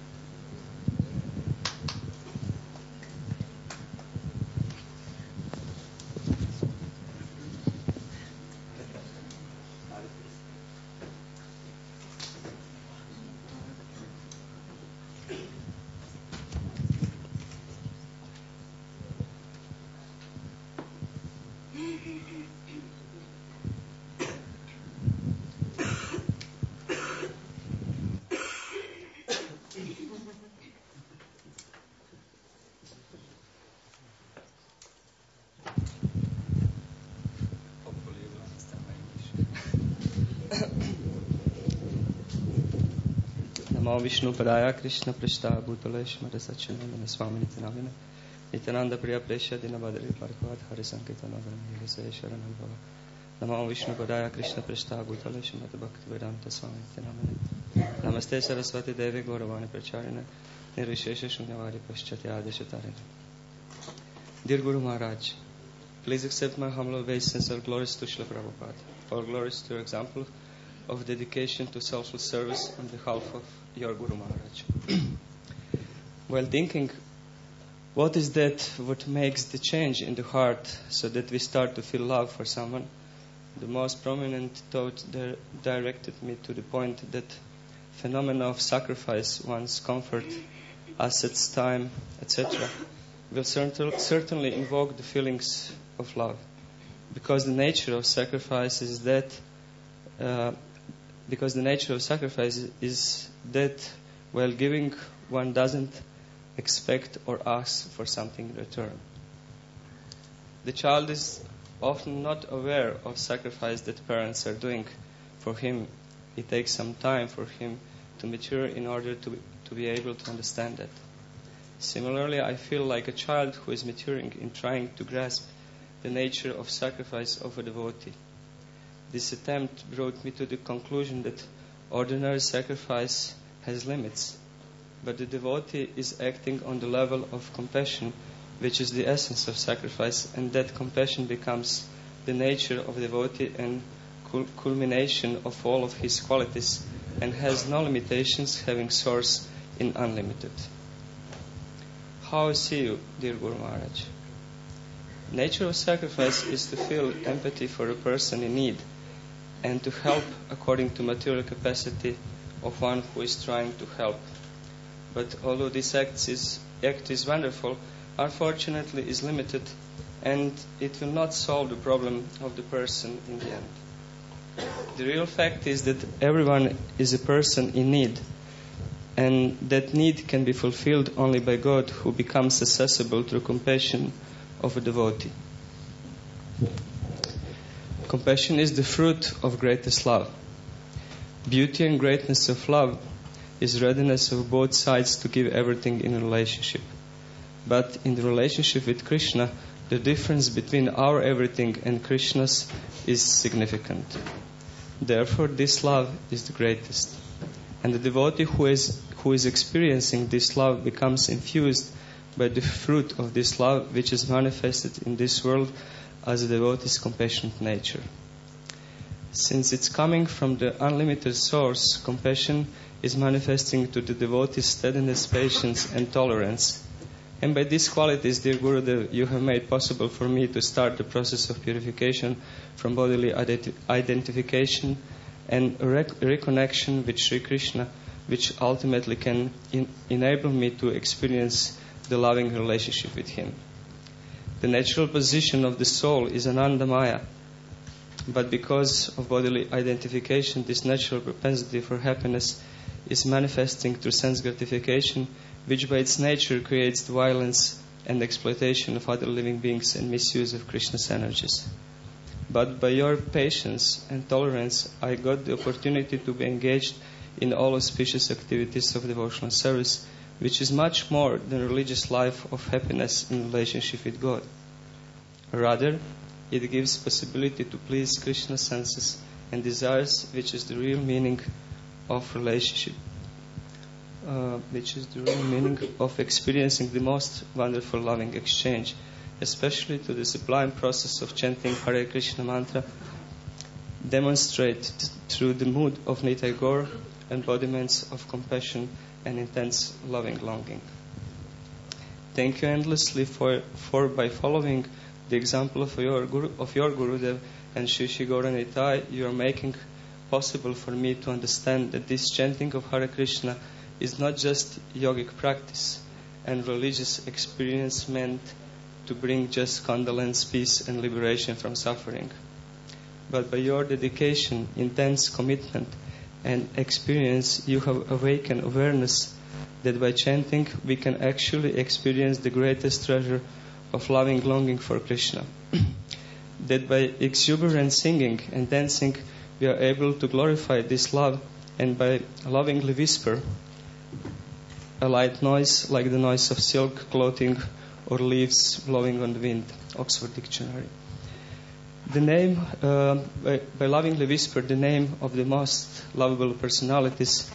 Namo Vishnu Padaya Krishna Prishta Bhutale Shmata Sachinandana Swami Nityanamina Nityananda Priya Presha Dinabadri Parkvat Hari Sankirtana Brahmiri Se Sharanam Bhava Namo Vishnu Padaya Krishna Prishta Bhutale Shmata Bhakti Vedanta Swami Nityanamina Namaste Saraswati Devi Gauravani Pracharina Nirvishesha Shunyavadi Paschati Adeshatarina. Dear Guru Maharaj, please accept my humble obeisance. All glories to Srila Prabhupada. All glories to your example of dedication to selfless service on behalf of your Guru Maharaj. While thinking, what is that what makes the change in the heart so that we start to feel love for someone, the most prominent thought directed me to the point that phenomena of sacrifice, one's comfort, assets, time, etc., will certainly invoke the feelings of love. Because the nature of sacrifice is that while giving, one doesn't expect or ask for something in return. The child is often not aware of sacrifice that parents are doing for him. It takes some time for him to mature in order to be able to understand that. Similarly, I feel like a child who is maturing in trying to grasp the nature of sacrifice of a devotee. This attempt brought me to the conclusion that ordinary sacrifice has limits, but the devotee is acting on the level of compassion, which is the essence of sacrifice, and that compassion becomes the nature of the devotee and culmination of all of his qualities, and has no limitations, having source in unlimited. How I see you, dear Guru Maharaj. Nature of sacrifice is to feel empathy for a person in need and to help according to material capacity of one who is trying to help. But although this act is wonderful, unfortunately is limited, and it will not solve the problem of the person in the end. The real fact is that everyone is a person in need, and that need can be fulfilled only by God, who becomes accessible through compassion of a devotee. Compassion is the fruit of greatest love. Beauty and greatness of love is readiness of both sides to give everything in a relationship. But in the relationship with Krishna, the difference between our everything and Krishna's is significant. Therefore, this love is the greatest. And the devotee who is experiencing this love becomes infused by the fruit of this love, which is manifested in this world as a devotee's compassionate nature. Since it's coming from the unlimited source, compassion is manifesting to the devotee's steadiness, patience, and tolerance. And by these qualities, dear Gurudev, you have made possible for me to start the process of purification from bodily identification and reconnection with Sri Krishna, which ultimately can enable me to experience the loving relationship with Him. The natural position of the soul is Anandamaya, but because of bodily identification, this natural propensity for happiness is manifesting through sense gratification, which by its nature creates the violence and exploitation of other living beings and misuse of Krishna's energies. But by your patience and tolerance, I got the opportunity to be engaged in all auspicious activities of devotional service, which is much more than religious life of happiness in relationship with God. Rather, it gives possibility to please Krishna's senses and desires, which is the real meaning of relationship, which is the real meaning of experiencing the most wonderful loving exchange, especially to the sublime process of chanting Hare Krishna mantra demonstrate through the mood of Nitai Gaur embodiments of compassion and intense loving longing. Thank you endlessly for by following the example of your Gurudev and Shri Shri Gaura Nitai, you are making possible for me to understand that this chanting of Hare Krishna is not just yogic practice and religious experience meant to bring just condolence, peace and liberation from suffering. But by your dedication, intense commitment and experience, you have awakened awareness that by chanting we can actually experience the greatest treasure of loving longing for Krishna. That by exuberant singing and dancing we are able to glorify this love, and by lovingly whisper a light noise like the noise of silk clothing or leaves blowing on the wind. Oxford Dictionary. The name, by lovingly whisper the name of the most lovable personalities,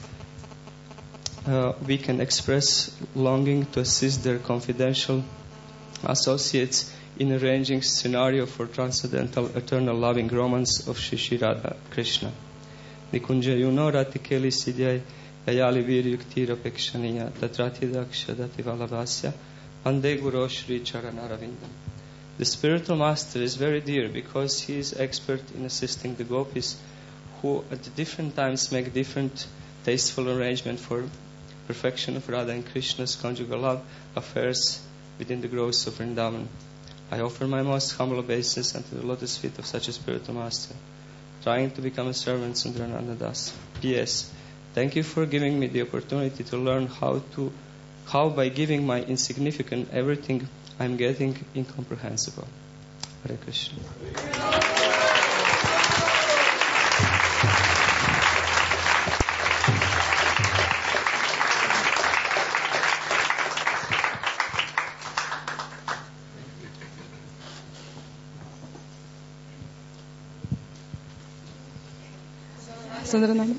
we can express longing to assist their confidential associates in arranging scenario for transcendental eternal loving romance of Shri Shri Radha Krishna. Nikunja yuno ratikeli sidyai yayali viryuktira pekshaniya tatrati dakshadati valavasya ande guru Shri Charanaravindam. The spiritual master is very dear because he is expert in assisting the gopis who at different times make different tasteful arrangement for perfection of Radha and Krishna's conjugal love affairs within the groves of Vrindavan. I offer my most humble obeisance unto the lotus feet of such a spiritual master, trying to become a servant Sundarananda Das. P.S. Thank you for giving me the opportunity to learn how by giving my insignificant everything I'm getting incomprehensible. Hare Krishna. Sundarananda.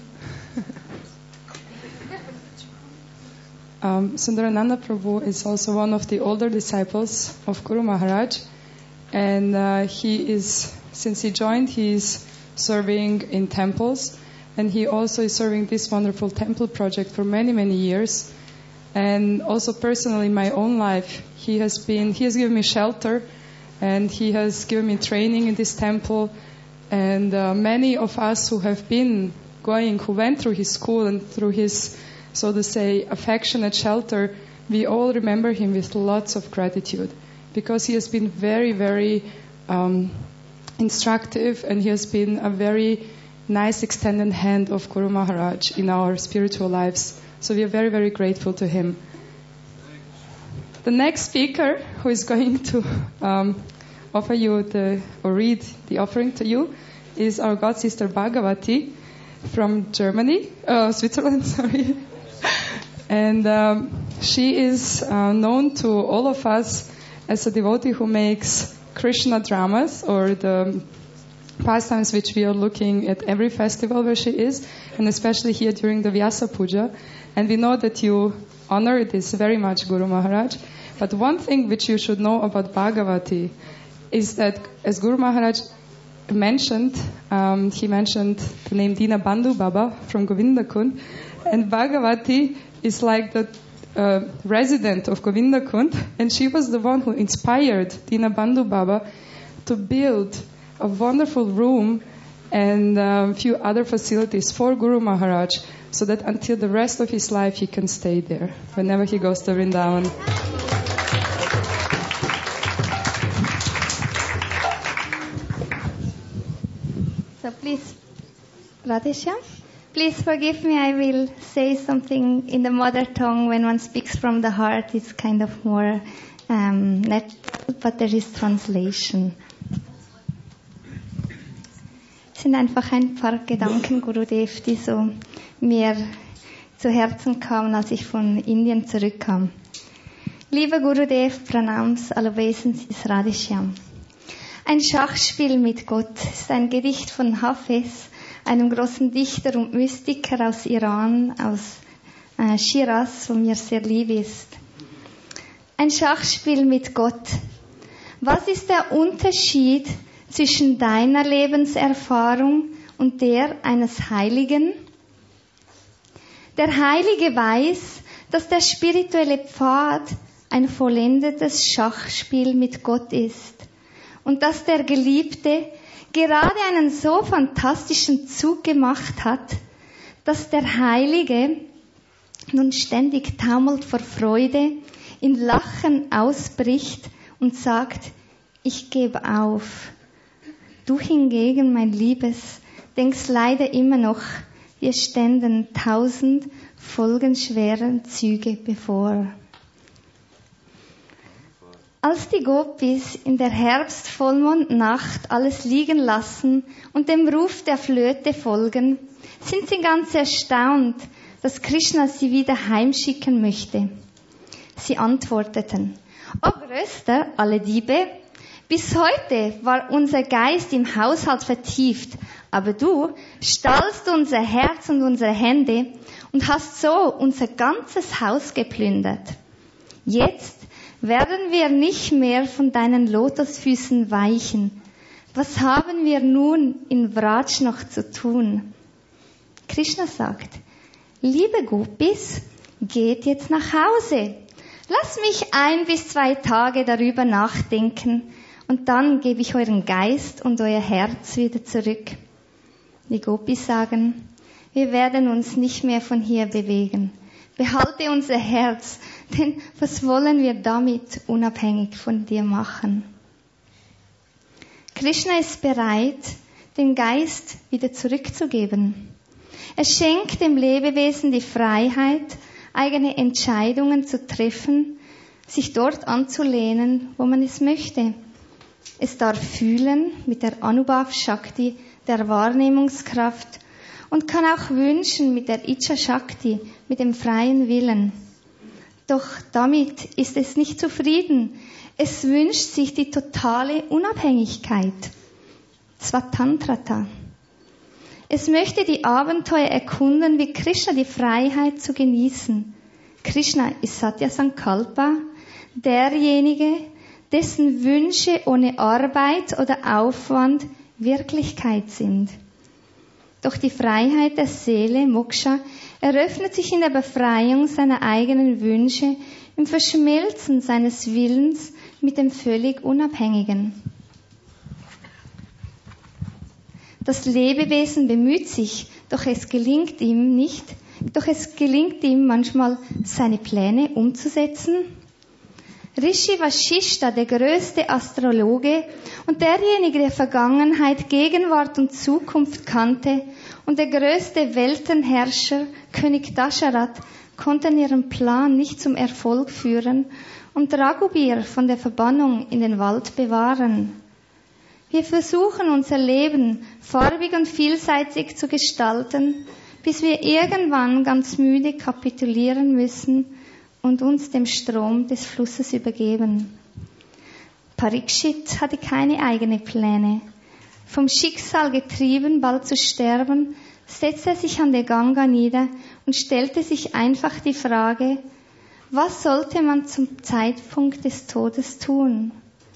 Sundarananda Prabhu is also one of the older disciples of Guru Maharaj, and since he joined, he is serving in temples, and he also is serving this wonderful temple project for many, many years. And also personally, in my own life, he has given me shelter, and he has given me training in this temple. And many of us who have been who went through his school and through his, so to say, affectionate shelter, we all remember him with lots of gratitude, because he has been very, very instructive, and he has been a very nice extended hand of Guru Maharaj in our spiritual lives. So we are very, very grateful to him. The next speaker who is going to offer you read the offering to you is our God Sister Bhagavati from Switzerland, sorry. And she is known to all of us as a devotee who makes Krishna dramas, or the pastimes which we are looking at every festival where she is, and especially here during the Vyasa Puja. And we know that you honor this very much, Guru Maharaj. But one thing which you should know about Bhagavati is that, as Guru Maharaj mentioned, he mentioned the name Dina Bandhu Baba from Govinda Kund, and Bhagavati is like the resident of Govinda Kund, and she was the one who inspired Dina Bandhu Baba to build a wonderful room and a few other facilities for Guru Maharaj, so that until the rest of his life he can stay there whenever he goes to Vrindavan. So please, Radheshyam, please forgive me. I will say something in the mother tongue. When one speaks from the heart, it's kind of more natural, but there is translation. Es sind einfach ein paar Gedanken, Gurudev, die so mir zu Herzen kamen, als ich von Indien zurückkam. Lieber Gurudev, Pranams, Allerwesens Radheshyam. Ein Schachspiel mit Gott ist ein Gedicht von Hafez, einem großen Dichter und Mystiker aus Iran, aus Shiraz, wo mir sehr lieb ist. Ein Schachspiel mit Gott. Was ist der Unterschied zwischen deiner Lebenserfahrung und der eines Heiligen? Der Heilige weiß, dass der spirituelle Pfad ein vollendetes Schachspiel mit Gott ist und dass der Geliebte gerade einen so fantastischen Zug gemacht hat, dass der Heilige nun ständig taumelt vor Freude, in Lachen ausbricht und sagt, ich gebe auf. Du hingegen, mein Liebes, denkst leider immer noch, dir ständen 1000 folgenschwere Züge bevor. Als die Gopis in der Herbstvollmondnacht alles liegen lassen und dem Ruf der Flöte folgen, sind sie ganz erstaunt, dass Krishna sie wieder heimschicken möchte. Sie antworteten, O Größter, alle Diebe, bis heute war unser Geist im Haushalt vertieft, aber du stahlst unser Herz und unsere Hände und hast so unser ganzes Haus geplündert. Jetzt werden wir nicht mehr von deinen Lotusfüßen weichen. Was haben wir nun in Vraj noch zu tun? Krishna sagt, liebe Gopis, geht jetzt nach Hause. Lass mich 1 bis 2 Tage darüber nachdenken und dann gebe ich euren Geist und euer Herz wieder zurück. Die Gopis sagen, wir werden uns nicht mehr von hier bewegen. Behalte unser Herz, denn was wollen wir damit unabhängig von dir machen? Krishna ist bereit, den Geist wieder zurückzugeben. Er schenkt dem Lebewesen die Freiheit, eigene Entscheidungen zu treffen, sich dort anzulehnen, wo man es möchte. Es darf fühlen mit der Anubhav Shakti, der Wahrnehmungskraft, und kann auch wünschen mit der Icha Shakti, mit dem freien Willen. Doch damit ist es nicht zufrieden. Es wünscht sich die totale Unabhängigkeit. Svatantrata. Es möchte die Abenteuer erkunden, wie Krishna die Freiheit zu genießen. Krishna ist Satya Sankalpa, derjenige, dessen Wünsche ohne Arbeit oder Aufwand Wirklichkeit sind. Doch die Freiheit der Seele, Moksha, eröffnet sich in der Befreiung seiner eigenen Wünsche, im Verschmelzen seines Willens mit dem völlig Unabhängigen. Das Lebewesen bemüht sich, doch es gelingt ihm nicht, doch es gelingt ihm manchmal, seine Pläne umzusetzen. Rishi Vashishta, der größte Astrologe und derjenige, der Vergangenheit, Gegenwart und Zukunft kannte, und der größte Weltenherrscher, König Dasharat, konnten ihren Plan nicht zum Erfolg führen und Raghubir von der Verbannung in den Wald bewahren. Wir versuchen unser Leben farbig und vielseitig zu gestalten, bis wir irgendwann ganz müde kapitulieren müssen und uns dem Strom des Flusses übergeben. Parikshit hatte keine eigenen Pläne. Vom Schicksal getrieben, bald zu sterben, setzte er sich an der Ganga nieder und stellte sich einfach die Frage, was sollte man zum Zeitpunkt des Todes tun?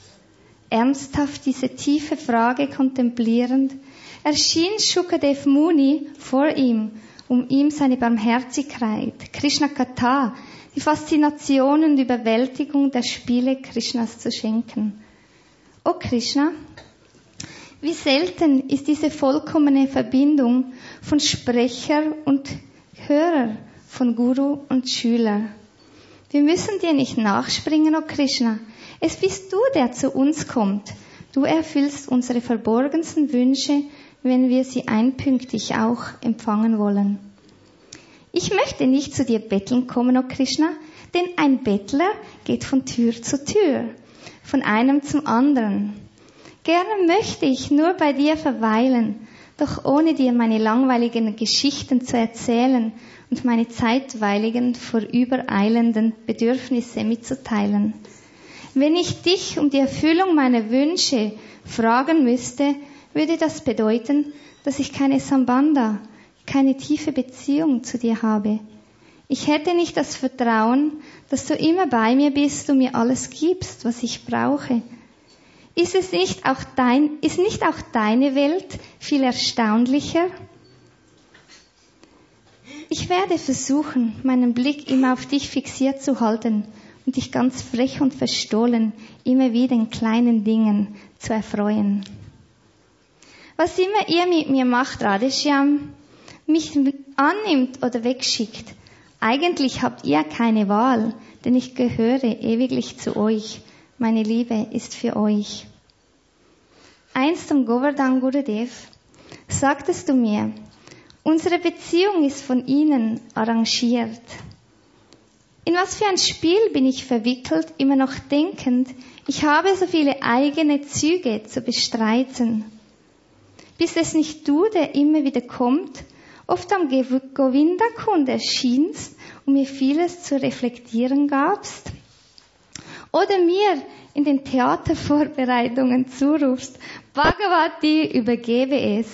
Ernsthaft diese tiefe Frage kontemplierend, erschien Shukadev Muni vor ihm, um ihm seine Barmherzigkeit, Krishna Katha, die Faszination und Überwältigung der Spiele Krishnas zu schenken. O Krishna, wie selten ist diese vollkommene Verbindung von Sprecher und Hörer, von Guru und Schüler. Wir müssen dir nicht nachspringen, O Krishna. Es bist du, der zu uns kommt. Du erfüllst unsere verborgensten Wünsche, wenn wir sie einpünktig auch empfangen wollen. Ich möchte nicht zu dir betteln kommen, O Krishna, denn ein Bettler geht von Tür zu Tür, von einem zum anderen. Gerne möchte ich nur bei dir verweilen, doch ohne dir meine langweiligen Geschichten zu erzählen und meine zeitweiligen, vorübereilenden Bedürfnisse mitzuteilen. Wenn ich dich um die Erfüllung meiner Wünsche fragen müsste, würde das bedeuten, dass ich keine Sambandha, keine tiefe Beziehung zu dir habe. Ich hätte nicht das Vertrauen, dass du immer bei mir bist und mir alles gibst, was ich brauche. Ist nicht auch deine Welt viel erstaunlicher? Ich werde versuchen, meinen Blick immer auf dich fixiert zu halten und dich ganz frech und verstohlen immer wieder in kleinen Dingen zu erfreuen. Was immer ihr mit mir macht, Radeshyam, mich annimmt oder wegschickt, eigentlich habt ihr keine Wahl, denn ich gehöre ewiglich zu euch. Meine Liebe ist für euch. Einst zum Govardhan Gurudev sagtest du mir, unsere Beziehung ist von ihnen arrangiert. In was für ein Spiel bin ich verwickelt, immer noch denkend, ich habe so viele eigene Züge zu bestreiten. Bist es nicht du, der immer wieder kommt, oft am Govinda-Kund erschienst und mir vieles zu reflektieren gabst? Oder mir in den Theatervorbereitungen zurufst, Bhagavati, übergebe es.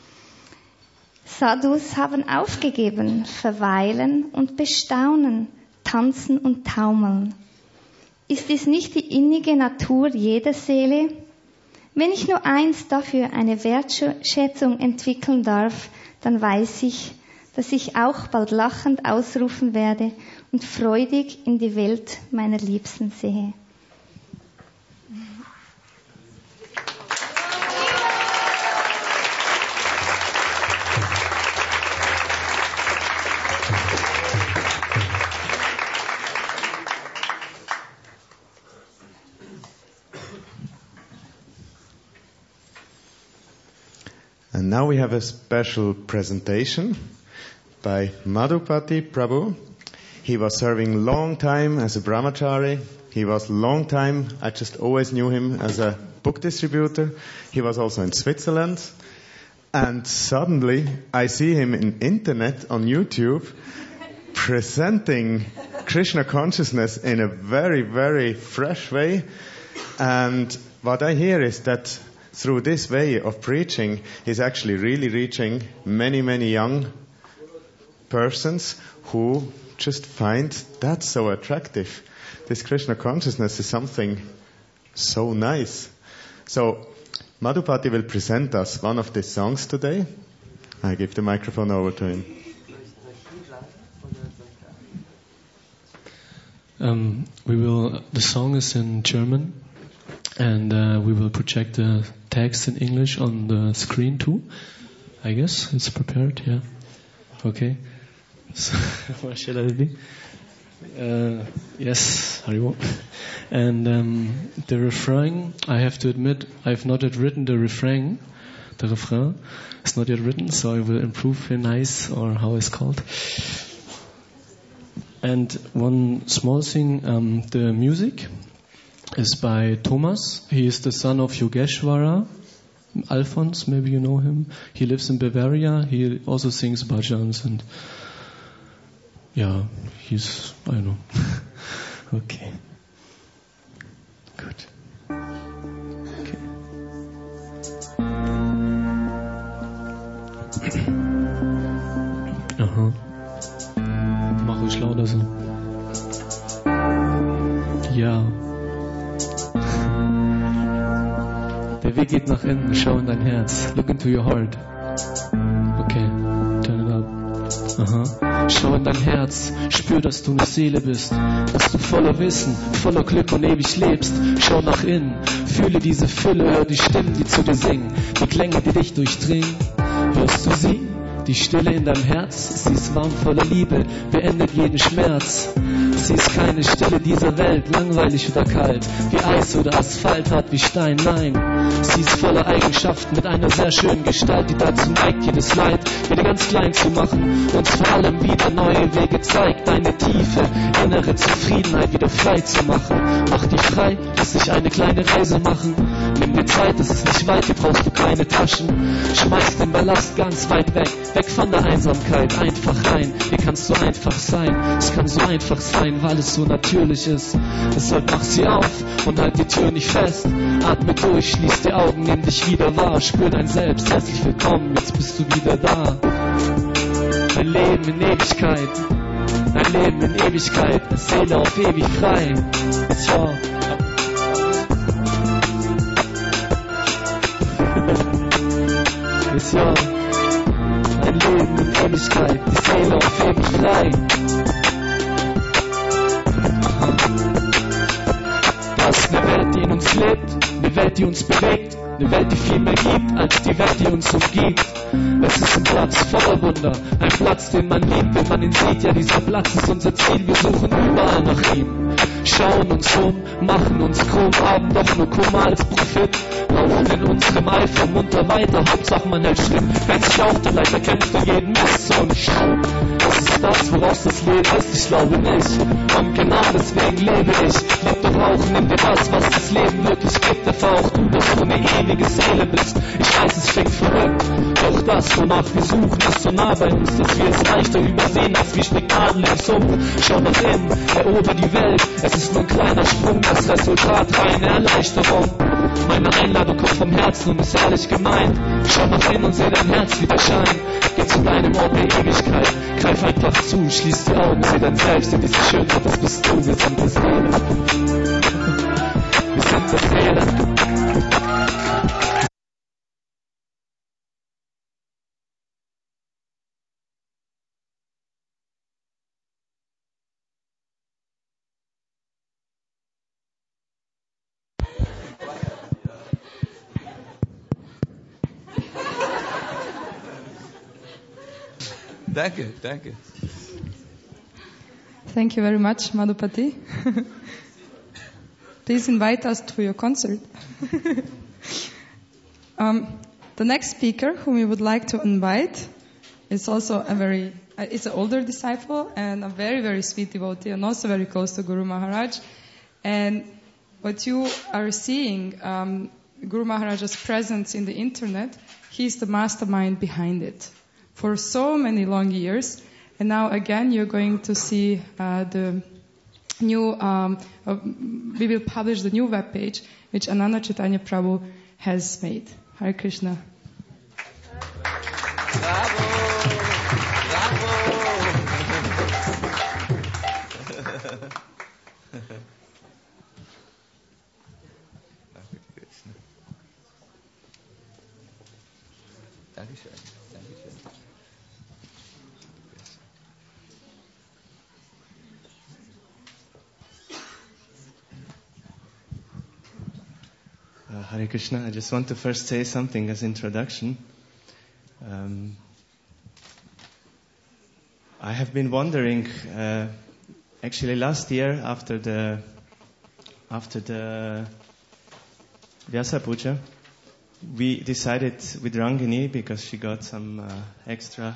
Sadhus haben aufgegeben, verweilen und bestaunen, tanzen und taumeln. Ist dies nicht die innige Natur jeder Seele? Wenn ich nur eins dafür eine Wertschätzung entwickeln darf, dann weiß ich, dass ich auch bald lachend ausrufen werde und freudig in die Welt meiner Liebsten sehe. And now we have a special presentation by Madhupati Prabhu. He was serving long time as a brahmachari. He was long time, I just always knew him as a book distributor. He was also in Switzerland. And suddenly I see him in internet on YouTube presenting Krishna consciousness in a very, very fresh way. And what I hear is that through this way of preaching, he's actually really reaching many, many young persons who just find that so attractive. This Krishna consciousness is something so nice. So, Madhupati will present us one of these songs today. I give the microphone over to him. The song is in German, and we will project the text in English on the screen too. I guess it's prepared, yeah. Okay. So, where shall I be? Yes, Haribo. And the refrain, I have to admit, I've not yet written the refrain. The refrain is not yet written, so I will improve nice, or how it's called. And one small thing, the music is by Thomas. He is the son of Yogeshwara. Alphonse, maybe you know him. He lives in Bavaria. He also sings bhajans and yeah, he's, I don't know. Okay. Good. Okay. Aha. Mach ruhig lauter so. Ja. Der Weg geht nach innen, schau in dein Herz. Look into your heart. Okay, turn it up. Aha. Schau in dein Herz, spür, dass du eine Seele bist, dass du voller Wissen, voller Glück und ewig lebst. Schau nach innen, fühle diese Fülle, hör die Stimmen, die zu dir singen, die Klänge, die dich durchdringen. Hörst du sie? Die Stille in deinem Herz, sie ist warm, voller Liebe, beendet jeden Schmerz. Sie ist keine Stille dieser Welt, langweilig oder kalt, wie Eis oder Asphalt, hart wie Stein, nein. Sie ist voller Eigenschaften mit einer sehr schönen Gestalt, die dazu neigt, jedes Leid wieder ganz klein zu machen. Uns vor allem wieder neue Wege zeigt, deine tiefe, innere Zufriedenheit wieder frei zu machen. Mach dich frei, lass dich eine kleine Reise machen. Nimm dir Zeit, es ist nicht weit, hier brauchst du keine Taschen. Schmeiß den Ballast ganz weit weg, weg von der Einsamkeit, einfach rein. Hier kannst du einfach sein, es kann so einfach sein, weil es so natürlich ist. Deshalb mach sie auf und halt die Tür nicht fest. Atme durch, schließ die Augen, nimm dich wieder wahr. Spür dein Selbst, herzlich willkommen, jetzt bist du wieder da. Dein Leben in Ewigkeit, dein Leben in Ewigkeit, Seele auf ewig frei. Ja. Mission, ein Leben in Ewigkeit, die Seele auf ewig frei. Das ist eine Welt, die in uns lebt, eine Welt, die uns bewegt, eine Welt, die viel mehr gibt, als die Welt, die uns umgibt. Es ist ein Platz voller Wunder, ein Platz, den man liebt, wenn man ihn sieht. Ja, dieser Platz ist unser Ziel, wir suchen überall nach ihm. Schauen uns um, machen uns krumm, haben doch nur Kummer als Profit. Laufen in unserem Eifer munter weiter, Hauptsache man hält Schritt. Wenn sich auch der Leiter kämpft für jeden Mist, so und schau. Das ist das, woraus das Leben ist, ich glaube nicht. Und genau deswegen lebe ich. Lieb doch auch, nimm dir das, was das Leben wirklich gibt. Erfahr auch du, dass du eine ewige Seele bist. Ich weiß, es klingt verrückt, doch das, wonach wir suchen, ist so nah bei uns, dass wir es leichter übersehen, als wir stecken Aden im Sumpf. Schau nach innen, erober die Welt. Es ist nur ein kleiner Sprung, das Resultat reine Erleichterung. Meine Einladung kommt vom Herzen und ist ehrlich gemeint. Schau nach innen und seh dein Herz wieder scheinen. Geh zu deinem Ort der Ewigkeit. Greif einfach zu, schließ die Augen, seh dein Selbst in diese Schönheit, das bist du. Wir sind das Seele. Wir sind das Seele. Danke, danke. Thank you very much, Madhupati. Please invite us to your concert. The next speaker whom we would like to invite is also it's an older disciple and a very, very sweet devotee and also very close to Guru Maharaj. And what you are seeing, Guru Maharaj's presence in the internet, he's the mastermind behind it for so many long years. And now again, you're going to see the new, we will publish the new webpage which Ananda Chaitanya Prabhu has made. Hare Krishna. Bravo! Dankeschön. Hare Krishna. I just want to first say something as introduction. I have been wondering, actually last year after the Vyasa Puja, we decided with Rangini, because she got some extra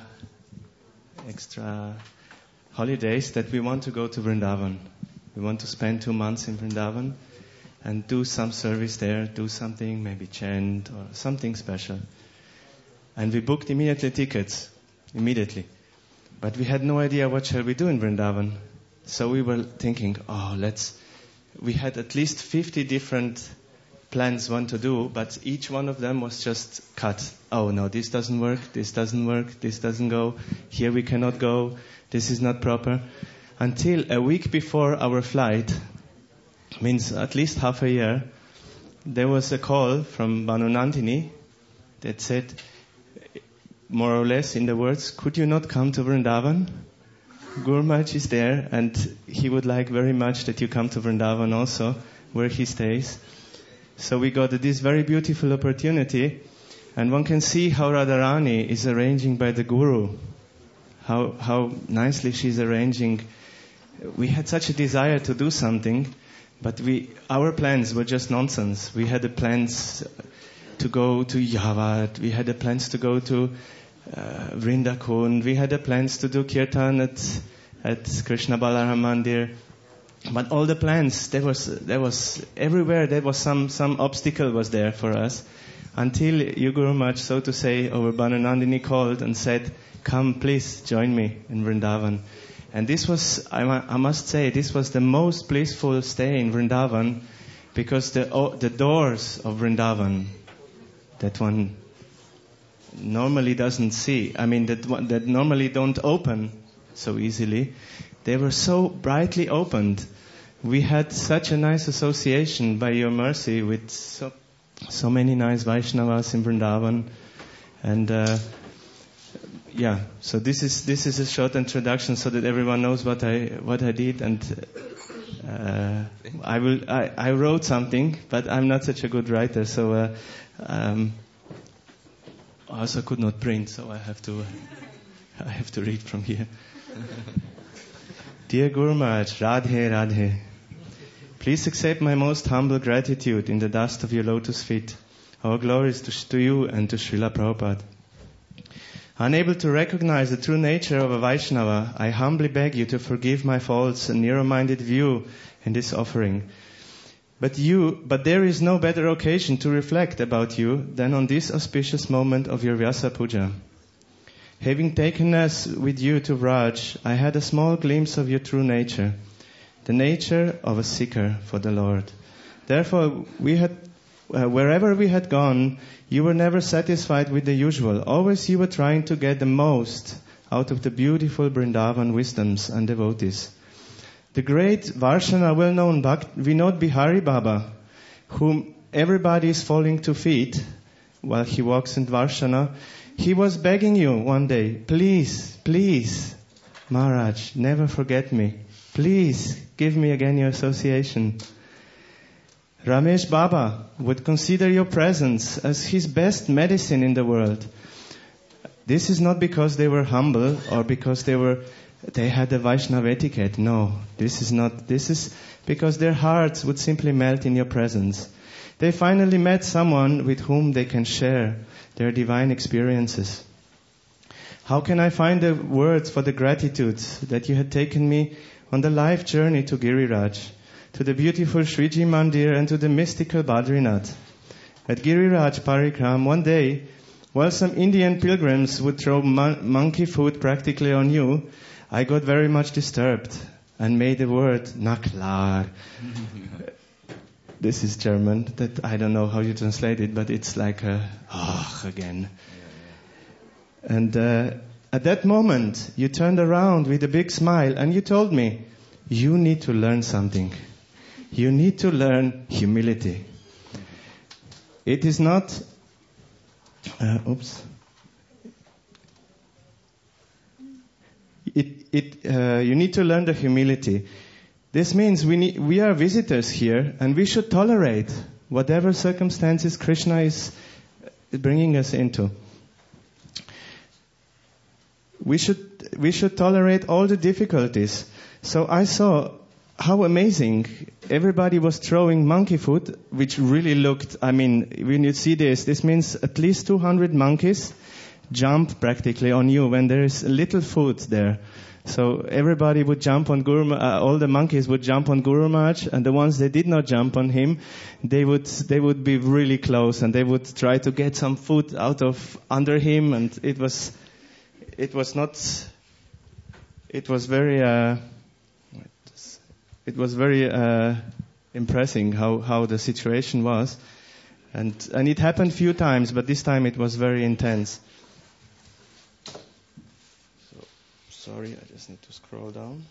holidays, that we want to go to Vrindavan. We want to spend 2 months in Vrindavan and do some service there, do something, maybe chant or something special. And we booked tickets immediately. But we had no idea what shall we do in Vrindavan. So we were thinking, we had at least 50 different plans what to do, but each one of them was just cut. Oh no, this doesn't work, this doesn't go, here we cannot go, this is not proper. Until a week before our flight, means at least half a year, there was a call from Banu Nandini that said, more or less in the words, could you not come to Vrindavan? Guru Maharaj is there and he would like very much that you come to Vrindavan also, where he stays. So we got this very beautiful opportunity, and one can see how Radharani is arranging by the Guru, how nicely she's arranging. We had such a desire to do something, but our plans were just nonsense. We had the plans to go to Yavat, we had the plans to go to Vrindakund, we had the plans to do Kirtan at Krishna Balaram Mandir. But all the plans, there was everywhere, there was some obstacle was there for us. Until Guru Maharaj, so to say, over Banu Nandini called and said, come please join me in Vrindavan. And this was, I must say, this was the most blissful stay in Vrindavan, because the doors of Vrindavan that one normally doesn't see, that normally don't open so easily, they were so brightly opened. We had such a nice association by your mercy with so many nice Vaishnavas in Vrindavan. And so this is a short introduction so that everyone knows what I did. And I wrote something, but I'm not such a good writer, so I also could not print, so I have to read from here. Dear Guru Maharaj, Radhe Radhe. Please accept my most humble gratitude in the dust of your lotus feet. All glories to you and to Srila Prabhupada. Unable to recognize the true nature of a Vaishnava, I humbly beg you to forgive my false and narrow-minded view in this offering. But there is no better occasion to reflect about you than on this auspicious moment of your Vyasa Puja. Having taken us with you to Vraj, I had a small glimpse of your true nature, the nature of a seeker for the Lord. Therefore, wherever we had gone, you were never satisfied with the usual. Always you were trying to get the most out of the beautiful Vrindavan wisdoms and devotees. The great Varshana, well-known Vinod Bihari Baba, whom everybody is falling to feet while he walks in Varshana, he was begging you one day, please, Maharaj, never forget me. Please, give me again your association. Ramesh Baba would consider your presence as his best medicine in the world. This is not because they were humble or because they had a Vaishnava etiquette. No, this is because their hearts would simply melt in your presence. They finally met someone with whom they can share their divine experiences. How can I find the words for the gratitude that you had taken me on the life journey to Giriraj, to the beautiful Sriji Mandir and to the mystical Badrinath? At Giriraj Parikram, one day, while some Indian pilgrims would throw monkey food practically on you, I got very much disturbed and made the word naklar. This is German, that I don't know how you translate it, but it's like again. And at that moment, you turned around with a big smile and you told me, you need to learn something. You need to learn humility. It is not... you need to learn the humility. This means we are visitors here and we should tolerate whatever circumstances Krishna is bringing us into. We should tolerate all the difficulties. So I saw how amazing everybody was throwing monkey food, which really looked, when you see this means at least 200 monkeys jump practically on you when there is little food there. So everybody would jump on all the monkeys would jump on Guru Maharaj, and the ones that did not jump on him, they would be really close and they would try to get some food out of under him, and it was very impressive how the situation was, and it happened a few times, but this time it was very intense. Sorry, I just need to scroll down.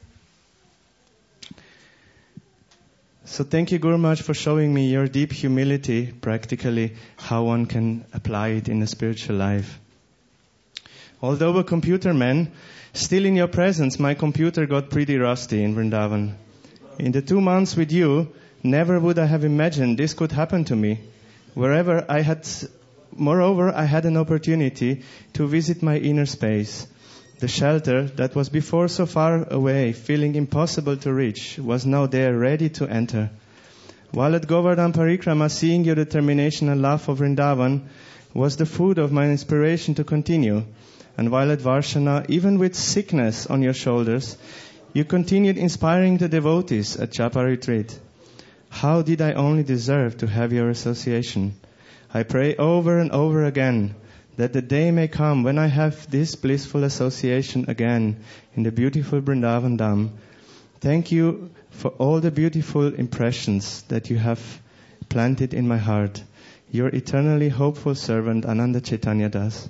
So thank you, Guru Maharaj, for showing me your deep humility, practically how one can apply it in a spiritual life. Although a computer man, still in your presence, my computer got pretty rusty in Vrindavan. In the 2 months with you, never would I have imagined this could happen to me. Moreover, I had an opportunity to visit my inner space. The shelter that was before so far away, feeling impossible to reach, was now there, ready to enter. While at Govardhan Parikrama, seeing your determination and love for Vrindavan was the food of my inspiration to continue. And while at Varshana, even with sickness on your shoulders, you continued inspiring the devotees at Japa retreat. How did I only deserve to have your association? I pray over and over again that the day may come when I have this blissful association again in the beautiful Vrindavan Dham. Thank you for all the beautiful impressions that you have planted in my heart. Your eternally hopeful servant, Ananda Chaitanya Das.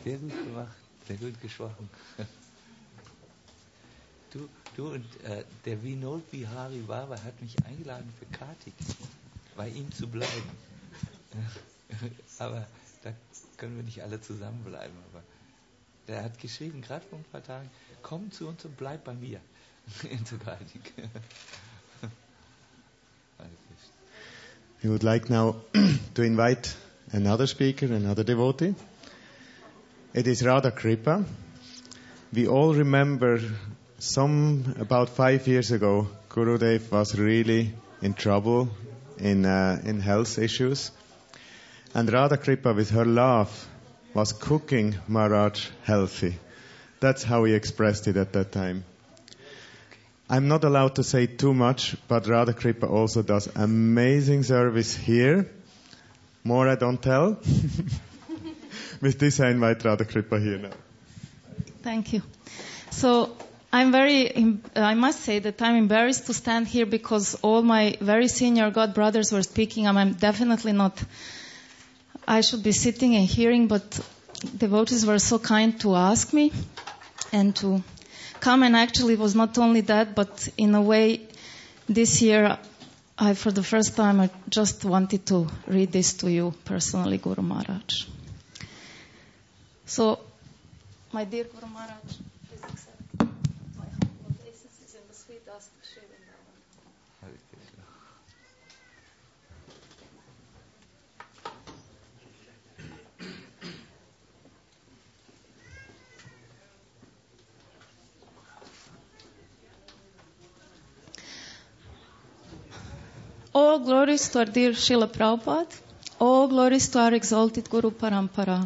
Sehr gut gemacht, sehr gut gesprochen. Du und der Vinod Bihari Baba hat mich eingeladen für Kartik, bei ihm zu bleiben. Aber da können wir nicht alle zusammenbleiben. Aber der hat geschrieben, gerade vor ein paar Tagen, komm zu uns und bleib bei mir in Kartik. We would like now to invite another speaker, another devotee. It is Radha Kripa. We all remember about 5 years ago, Gurudev was really in trouble in health issues. And Radha Kripa, with her love, was cooking Maharaj healthy. That's how he expressed it at that time. I'm not allowed to say too much, but Radha Kripa also does amazing service here. More I don't tell. With this, I invite Radha Kripa here now. Thank you. So I must say that I'm embarrassed to stand here because all my very senior God brothers were speaking. I'm definitely not. I should be sitting and hearing, but devotees were so kind to ask me and to come. And actually, it was not only that, but in a way, this year, for the first time, I just wanted to read this to you personally, Guru Maharaj. So, my dear Guru Maharaj, please accept my humble obeisances in the sweet dust of Sri Vrindavan. All glories to our dear Srila Prabhupada. All glories to our exalted Guru Parampara.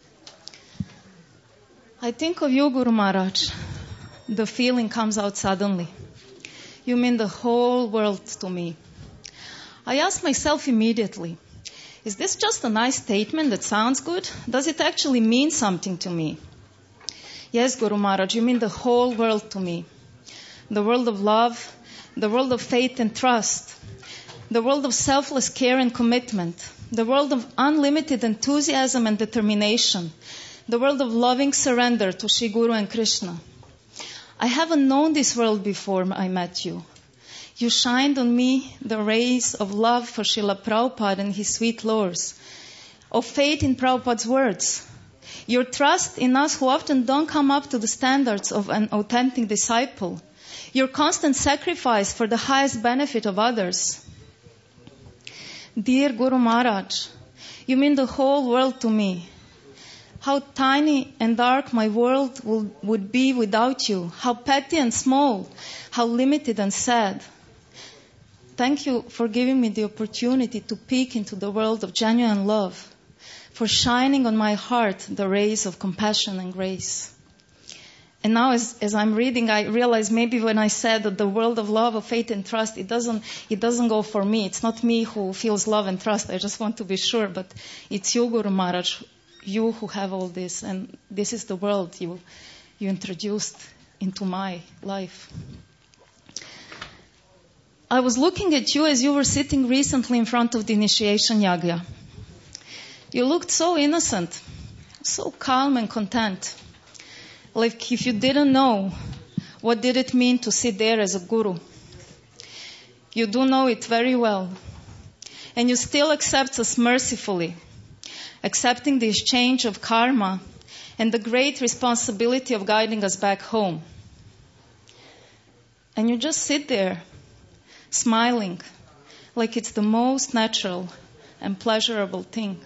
I think of you, Guru Maharaj. The feeling comes out suddenly. You mean the whole world to me. I ask myself immediately, is this just a nice statement that sounds good? Does it actually mean something to me? Yes, Guru Maharaj, you mean the whole world to me. The world of love, the world of faith and trust, the world of selfless care and commitment, the world of unlimited enthusiasm and determination, the world of loving surrender to Shri Guru and Krishna. I haven't known this world before I met you. You shined on me the rays of love for Srila Prabhupada and his sweet lores, of faith in Prabhupada's words, your trust in us who often don't come up to the standards of an authentic disciple, your constant sacrifice for the highest benefit of others. Dear Guru Maharaj, you mean the whole world to me. How tiny and dark my world would be without you. How petty and small. How limited and sad. Thank you for giving me the opportunity to peek into the world of genuine love, for shining on my heart the rays of compassion and grace. And now as I'm reading, I realize maybe when I said that the world of love, of faith and trust, it doesn't go for me. It's not me who feels love and trust. I just want to be sure. But it's you, Guru Maharaj, you who have all this. And this is the world you introduced into my life. I was looking at you as you were sitting recently in front of the initiation yagya. You looked so innocent, so calm and content. Like if you didn't know, what did it mean to sit there as a guru? You do know it very well. And you still accept us mercifully, accepting the exchange of karma and the great responsibility of guiding us back home. And you just sit there, smiling, like it's the most natural and pleasurable thing.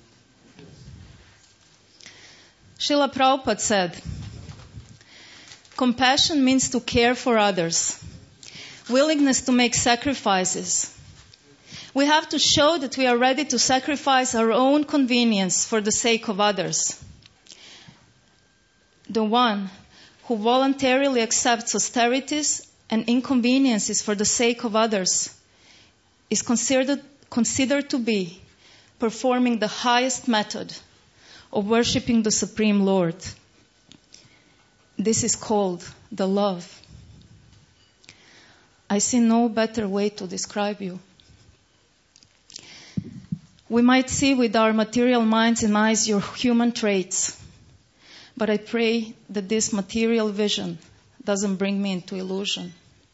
Srila Prabhupada said, compassion means to care for others, willingness to make sacrifices. We have to show that we are ready to sacrifice our own convenience for the sake of others. The one who voluntarily accepts austerities and inconveniences for the sake of others is considered to be performing the highest method of worshipping the Supreme Lord. This is called the love. I see no better way to describe you. We might see with our material minds and eyes your human traits, But I pray that this material vision doesn't bring me into illusion.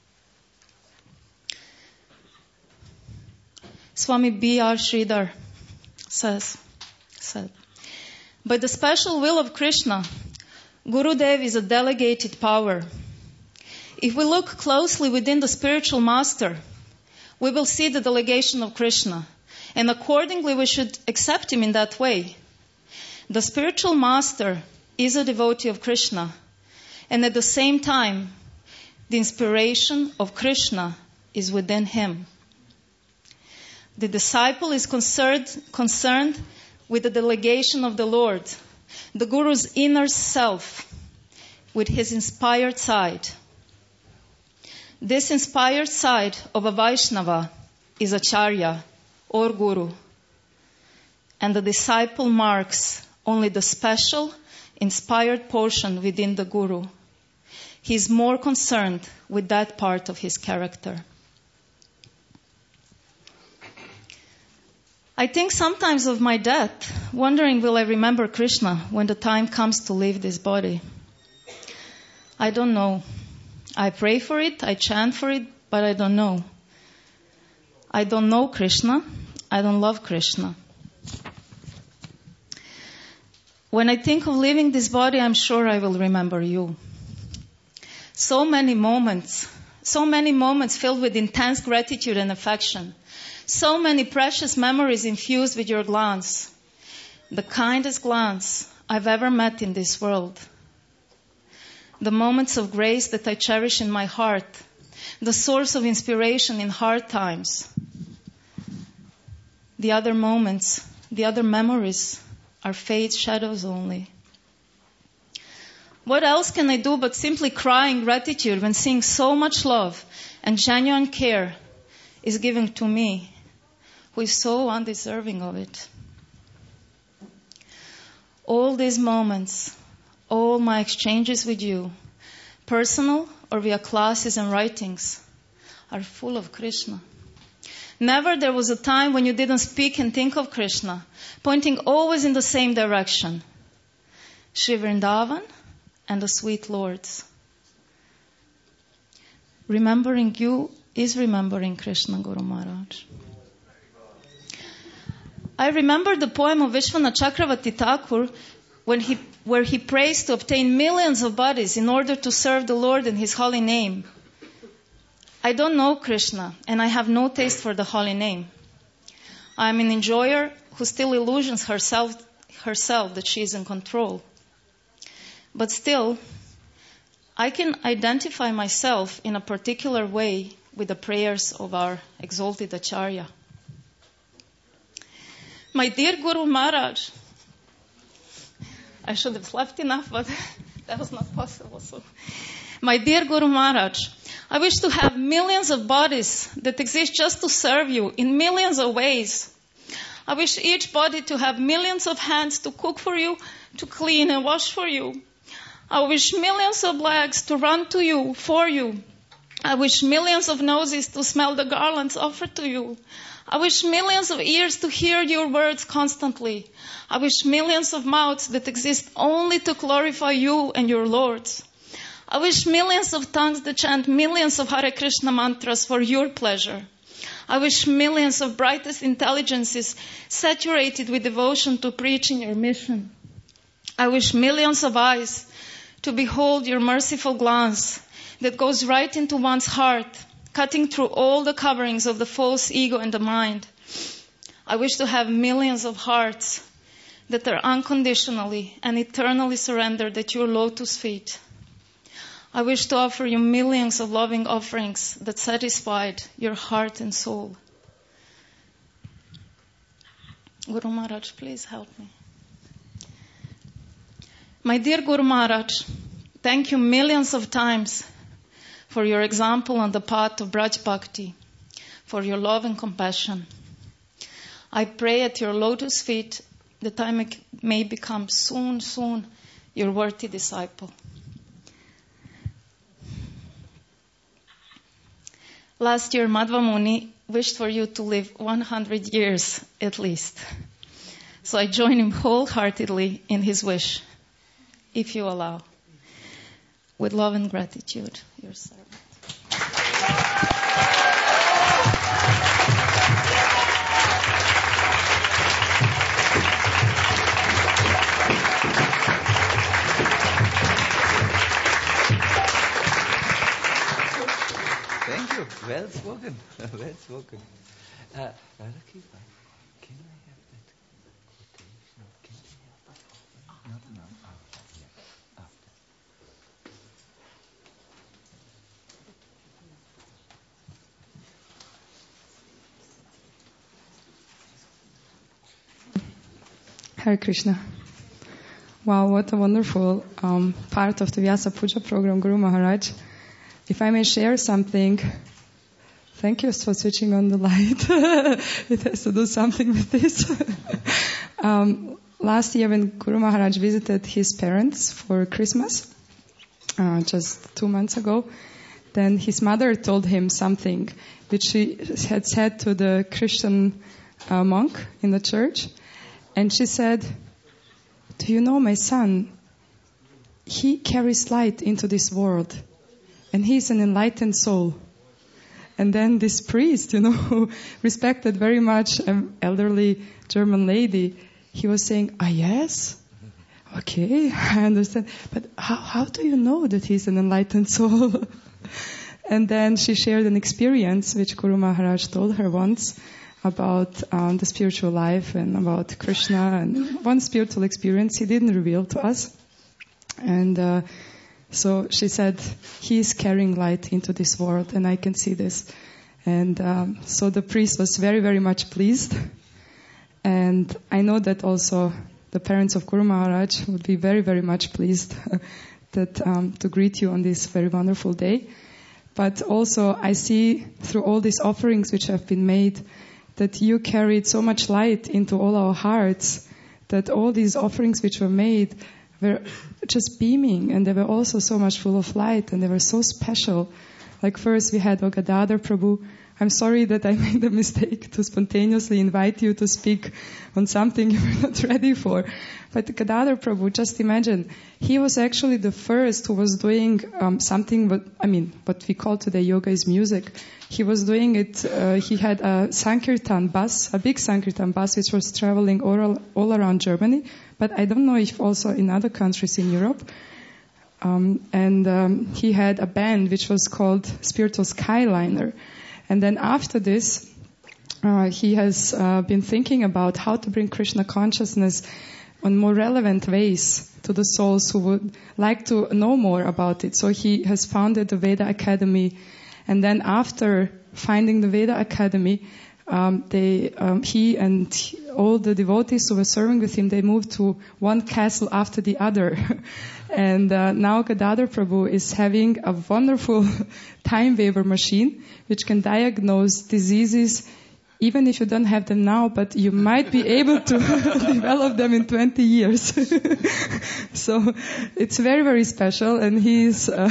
Swami B.R. Sridhar said, by the special will of Krishna, Gurudev is a delegated power. If we look closely within the spiritual master, we will see the delegation of Krishna, and accordingly we should accept him in that way. The spiritual master is a devotee of Krishna, and at the same time, the inspiration of Krishna is within him. The disciple is concerned with the delegation of the Lord, the Guru's inner self, with his inspired side. This inspired side of a Vaishnava is Acharya or Guru, and the disciple marks only the special, inspired portion within the Guru. He is more concerned with that part of his character. I think sometimes of my death, wondering will I remember Krishna when the time comes to leave this body. I don't know. I pray for it, I chant for it, but I don't know. I don't know Krishna. I don't love Krishna. When I think of leaving this body, I'm sure I will remember you. So many moments filled with intense gratitude and affection. So many precious memories infused with your glance. The kindest glance I've ever met in this world. The moments of grace that I cherish in my heart. The source of inspiration in hard times. The other moments, the other memories are fade shadows only. What else can I do but simply cry in gratitude when seeing so much love and genuine care is given to me, who is so undeserving of it. All these moments, all my exchanges with you, personal or via classes and writings, are full of Krishna. Never there was a time when you didn't speak and think of Krishna, pointing always in the same direction. Shri Vrindavan and the sweet lords. Remembering you is remembering Krishna, Guru Maharaj. I remember the poem of Vishwanath Chakravarti Thakur where he prays to obtain millions of bodies in order to serve the Lord in His holy name. I don't know Krishna, and I have no taste for the holy name. I am an enjoyer who still illusions herself that she is in control. But still, I can identify myself in a particular way with the prayers of our exalted Acharya. My dear Guru Maharaj, I should have slept enough, but that was not possible. So, my dear Guru Maharaj, I wish to have millions of bodies that exist just to serve you in millions of ways. I wish each body to have millions of hands to cook for you, to clean and wash for you. I wish millions of legs to run to you, for you. I wish millions of noses to smell the garlands offered to you. I wish millions of ears to hear your words constantly. I wish millions of mouths that exist only to glorify you and your lords. I wish millions of tongues that chant millions of Hare Krishna mantras for your pleasure. I wish millions of brightest intelligences saturated with devotion to preaching your mission. I wish millions of eyes to behold your merciful glance that goes right into one's heart, cutting through all the coverings of the false ego and the mind. I wish to have millions of hearts that are unconditionally and eternally surrendered at your lotus feet. I wish to offer you millions of loving offerings that satisfied your heart and soul. Guru Maharaj, please help me. My dear Guru Maharaj, thank you millions of times for your example on the path of Braj Bhakti, for your love and compassion. I pray at your lotus feet that I may become soon your worthy disciple. Last year, Madhva Muni wished for you to live 100 years at least. So I join him wholeheartedly in his wish. if you allow. With love and gratitude, your servant. Thank you. Well spoken. Well spoken. Radha Kiva, can I have that quotation? Can I have that? Not now. After. Hare Krishna. Wow, what a wonderful part of the Vyasa Puja program, Guru Maharaj. If I may share something, thank you for switching on the light. It has to do something with this. Last year when Guru Maharaj visited his parents for Christmas, just 2 months ago, then his mother told him something which she had said to the Christian monk in the church. And she said, "Do you know my son? He carries light into this world. And he's an enlightened soul." And then this priest, who respected very much an elderly German lady, he was saying, yes? Okay, I understand. But how do you know that he's an enlightened soul? And then she shared an experience which Guru Maharaj told her once about the spiritual life and about Krishna. And one spiritual experience he didn't reveal to us. And so she said, he is carrying light into this world, and I can see this. And so the priest was very, very much pleased. And I know that also the parents of Guru Maharaj would be very, very much pleased that to greet you on this very wonderful day. But also I see through all these offerings which have been made that you carried so much light into all our hearts, that all these offerings which were made were just beaming, and they were also so much full of light, and they were so special. Like first we had Gadadhar Prabhu. I'm sorry that I made the mistake to spontaneously invite you to speak on something you were not ready for. But Gadadhar Prabhu, just imagine, he was actually the first who was doing something, what we call today yoga is music. He was doing it, he had a Sankirtan bus, a big Sankirtan bus, which was traveling all around Germany. But I don't know if also in other countries in Europe. He had a band which was called Spiritual Skyliner. And then after this, he has been thinking about how to bring Krishna consciousness on more relevant ways to the souls who would like to know more about it. So he has founded the Veda Academy. And then after finding the Veda Academy, he and all the devotees who were serving with him, they moved to one castle after the other. And now Gadadhar Prabhu is having a wonderful time waver machine which can diagnose diseases even if you don't have them now, but you might be able to develop them in 20 years. So it's very, very special, and he's a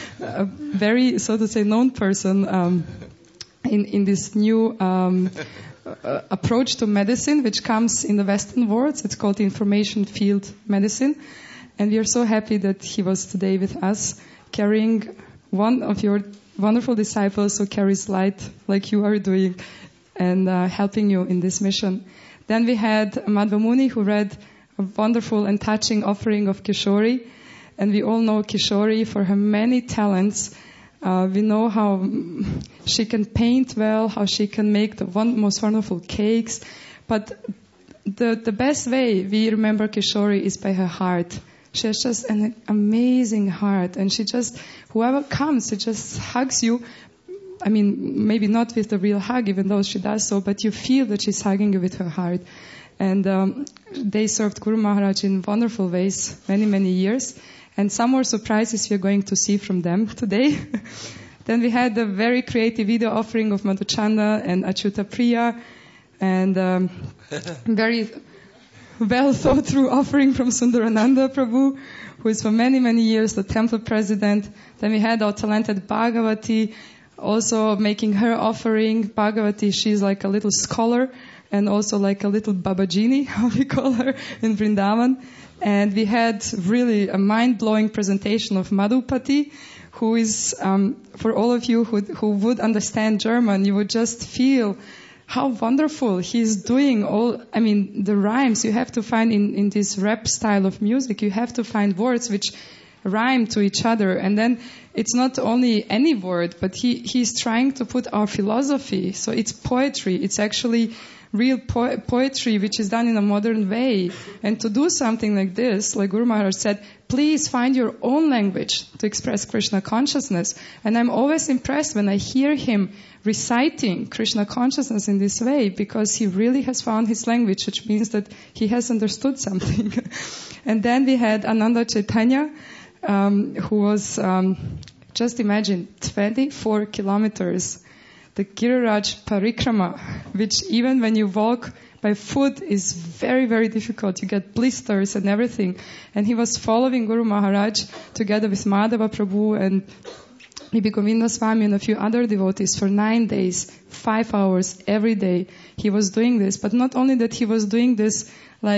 very, so to say, known person in this new approach to medicine, which comes in the Western world. It's called information field medicine. And we are so happy that he was today with us, carrying one of your wonderful disciples who carries light like you are doing, and helping you in this mission. Then we had Madhva Muni, who read a wonderful and touching offering of Kishori. And we all know Kishori for her many talents. We know how she can paint well, how she can make the most wonderful cakes. But the best way we remember Kishori is by her heart. She has just an amazing heart, and whoever comes, she just hugs you. I mean, maybe not with the real hug, even though she does so, but you feel that she's hugging you with her heart. And they served Guru Maharaj in wonderful ways, many, many years. And some more surprises we're going to see from them today. Then we had a very creative video offering of Madhuchanda and Achyuta Priya, and very well thought through offering from Sundarananda Prabhu, who is for many, many years the temple president. Then we had our talented Bhagavati, also making her offering. Bhagavati, she's like a little scholar and also like a little Babajini, how we call her in Vrindavan. And we had really a mind-blowing presentation of Madhupati, who is, for all of you who would understand German, you would just feel how wonderful he's doing the rhymes you have to find in this rap style of music. You have to find words which rhyme to each other. And then it's not only any word, but he's trying to put our philosophy. So it's poetry. It's actually real poetry which is done in a modern way. And to do something like this, like Guru Maharaj said, please find your own language to express Krishna consciousness. And I'm always impressed when I hear him reciting Krishna consciousness in this way, because he really has found his language, which means that he has understood something. And then we had Ananda Chaitanya, who was, just imagine, 24 kilometers. The Giriraj Parikrama, which even when you walk by foot is very, very difficult. You get blisters and everything. And he was following Guru Maharaj together with Madhava Prabhu and Bibi Govinda Swami and a few other devotees for 9 days, 5 hours every day. He was doing this. But not only that he was doing this,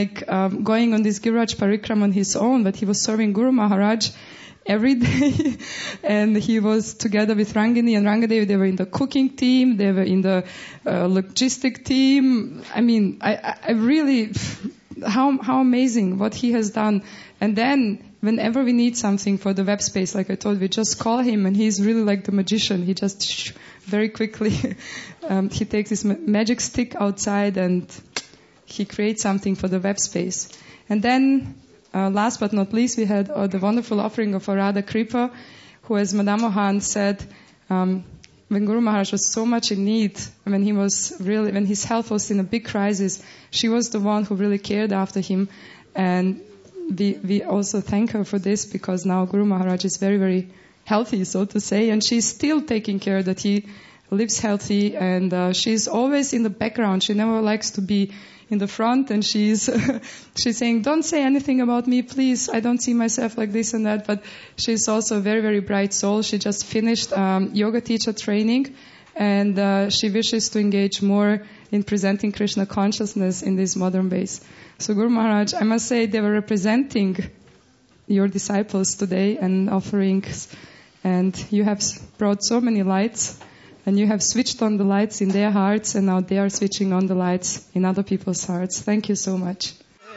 going on this Giriraj Parikrama on his own, but he was serving Guru Maharaj every day. And he was together with Rangini and Rangadevi. They were in the cooking team. They were in the logistic team. I really, how amazing what he has done. And then whenever we need something for the web space, like I told, we just call him, and he's really like the magician. He just very quickly, he takes this magic stick outside and he creates something for the web space. And then, last but not least, we had the wonderful offering of Radha Kripa, who, as Madame Mohan said, when Guru Maharaj was so much in need, when his health was in a big crisis, she was the one who really cared after him. And we also thank her for this, because now Guru Maharaj is very, very healthy, so to say, and she's still taking care that he lives healthy, and she's always in the background. She never likes to be in the front, and she's saying, don't say anything about me, please. I don't see myself like this and that. But she's also a very, very bright soul. She just finished yoga teacher training, and she wishes to engage more in presenting Krishna consciousness in this modern ways. So Guru Maharaj, I must say, they were representing your disciples today and offerings, and you have brought so many lights. And you have switched on the lights in their hearts, and now they are switching on the lights in other people's hearts. Thank you so much.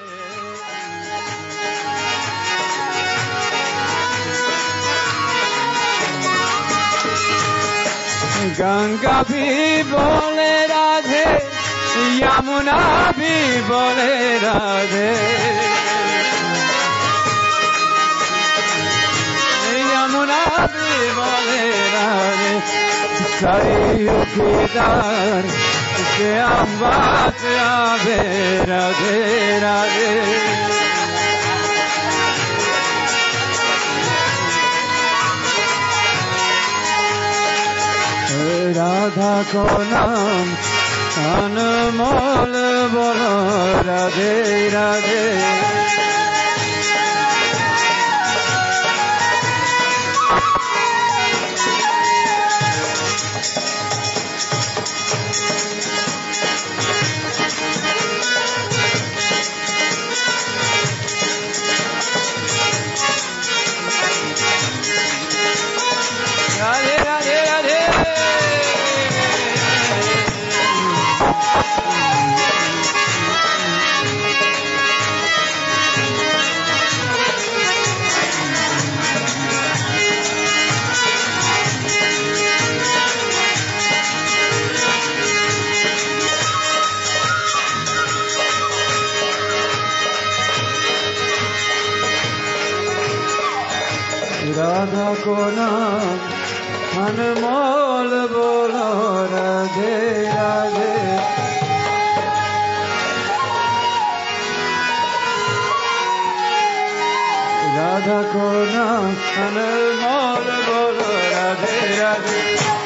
Ganga bhi bole Radhe, Yamuna bhi bole Radhe, Yamuna bhi bole Radhe. Sariyu Kedar, ke ambat ave Radhe Radhe. Radha ko naam anmol bolo Radhe Radhe. Radha ko naam anmol bolo Radhe Radhe. Radha ko naam anmol bolo Radhe Radhe.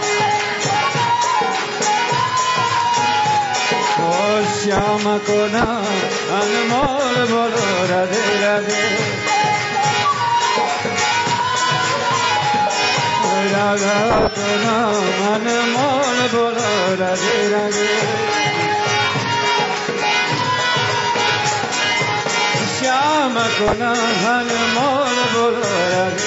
O Shyama ko naam anmol bolo Radhe Radhe. Radha ko naam anmol bolo Radhe Radhe. Shama kona hanmol bolo radhe.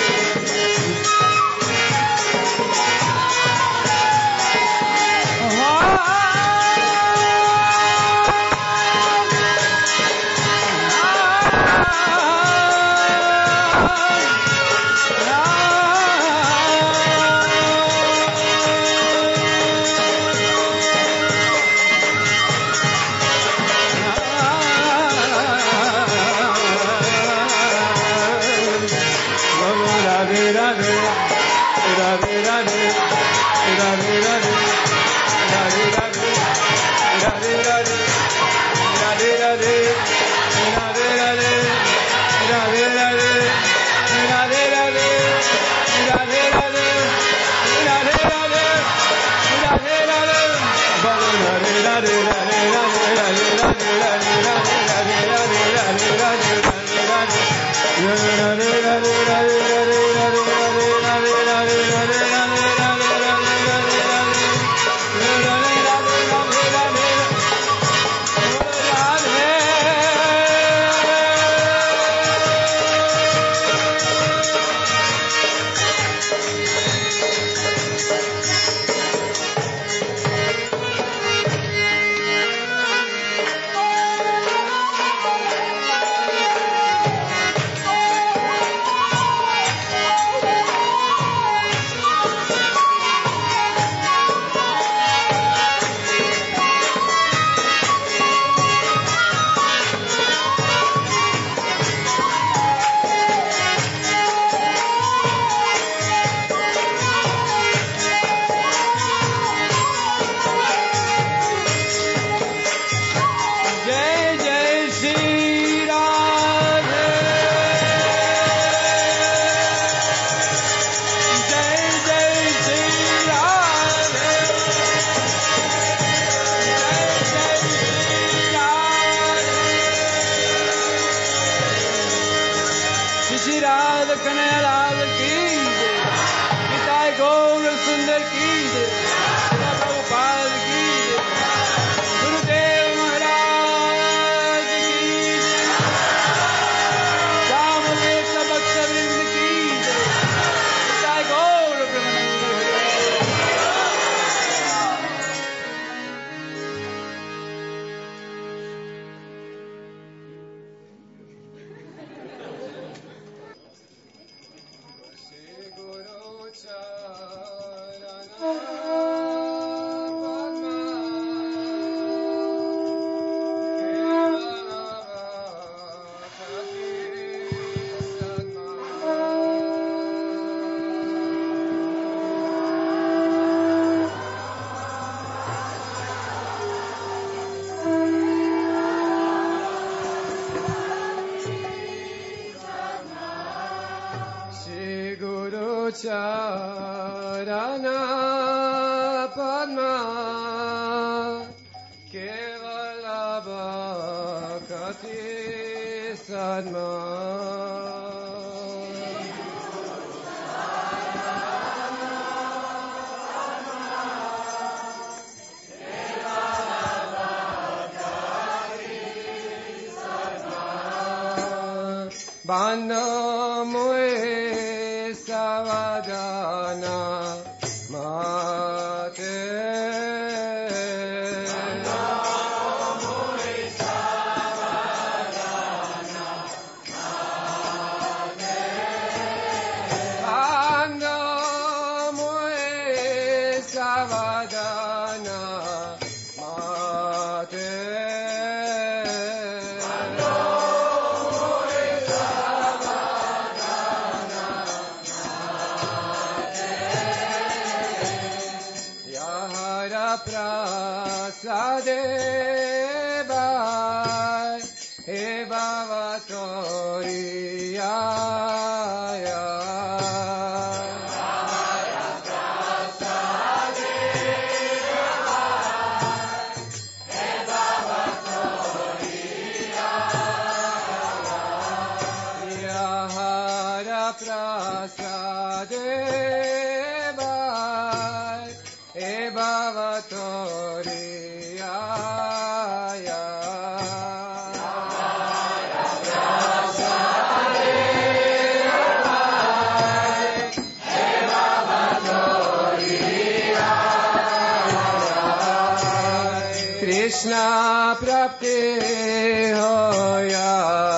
Krishna prapti hoya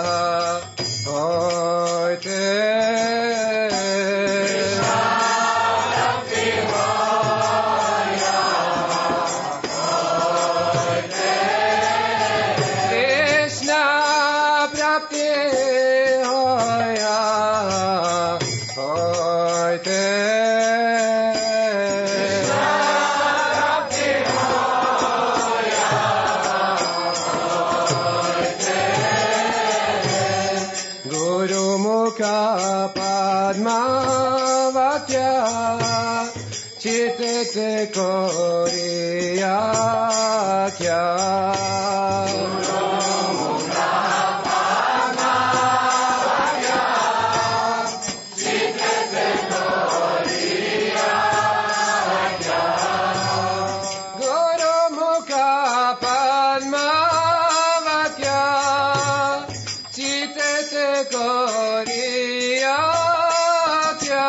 hoite. Krishna prapti hoya hoite. Padmavatya chitete koriya kya. Guru Mukha Padmavatya chitete koriya kya.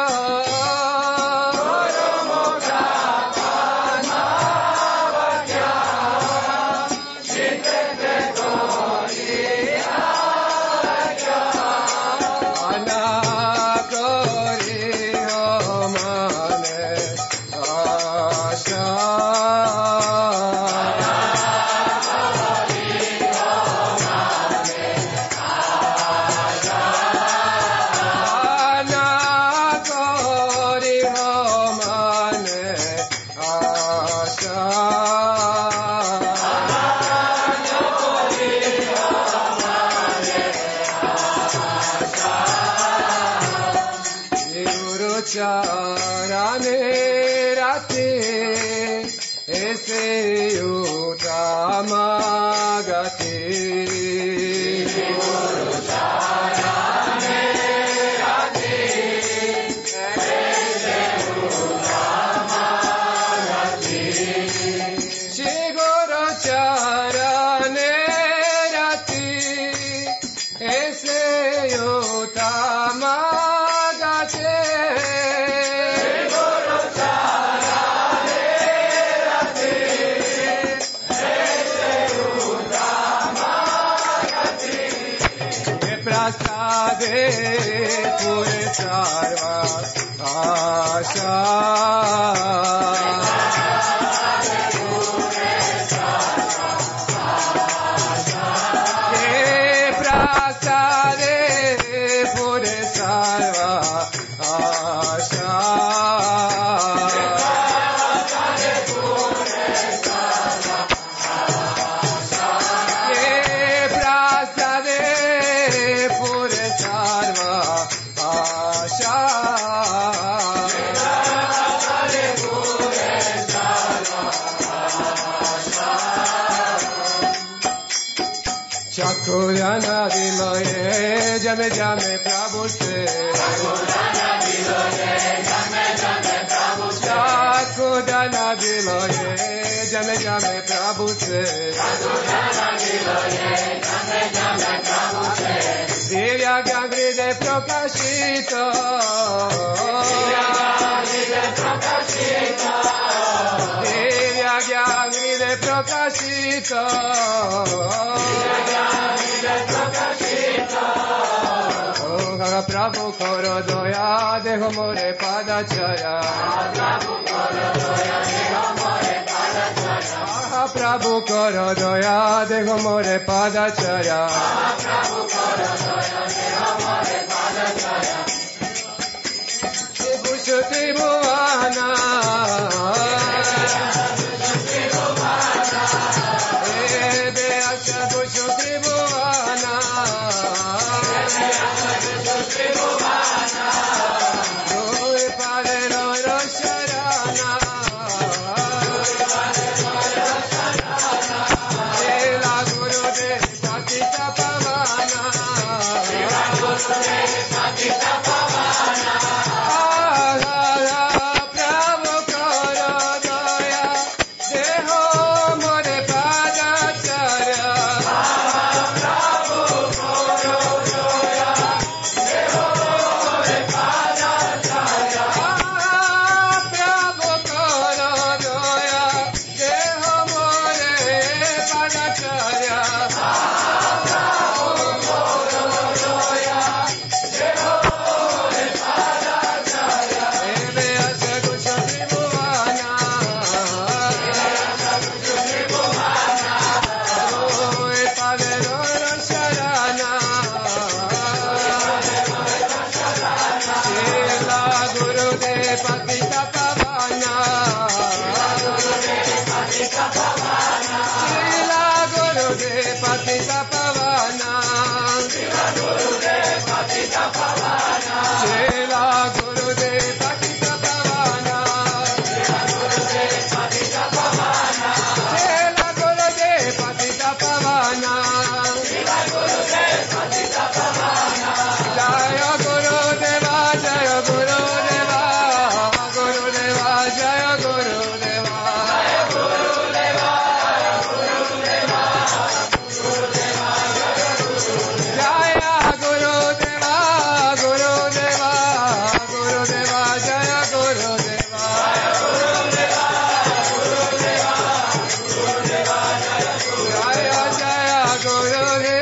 Charane rate ese utamagate. Guru charane rate ese utamagate. Shri Guru charane rate ese utamagate. Prasade pure sarva asha. Prasade pure sarva asha. Chakudana viloye jame jame Prabhu se. Chakudana viloye jame jame Prabhu se. Chakudana viloye jame jame Prabhu se. Chakudana viloye jame jame Prabhu se. Divya Gangride Prakashita. Divya Gangride Prakashita. Divya Gangride Prakashita. Prabhu koro doya deho more padachaya. Prabhu koro doya deho more padachaya. Prabhu koro doya deho more padachaya. Prabhu koro doya deho more padachaya. Shuti bhuvana. Shuti bhuvana. Deasya Shuti bhuvana. Prabhu Gurudev Patita Pavana. Srila Gurudev Patita Pavana. Srila Gurudev Patita Pavana. Srila Gurudev Patita Pavana. Srila Gurudev Patita Pavana. Srila Gurudev Patita Pavana. Jaya Gurudeva, Jaya Gurudeva, Gurudeva, Jaya Gurudeva. Jaya Gurudeva, Gurudeva, Gurudeva, Jaya Gurudeva. Jaya Gurudeva, Gurudeva, Gurudeva, Jaya Gurudeva. Jaya Gurudeva, Gurudeva, Gurudeva, Jaya Gurudeva. Jaya Jaya Gurudeva.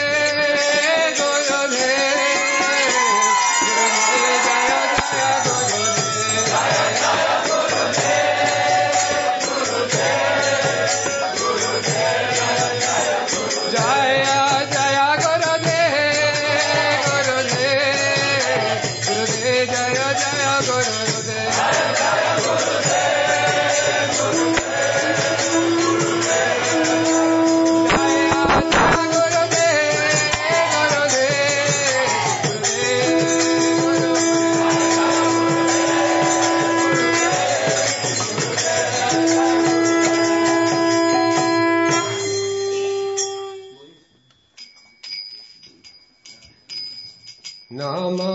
Nama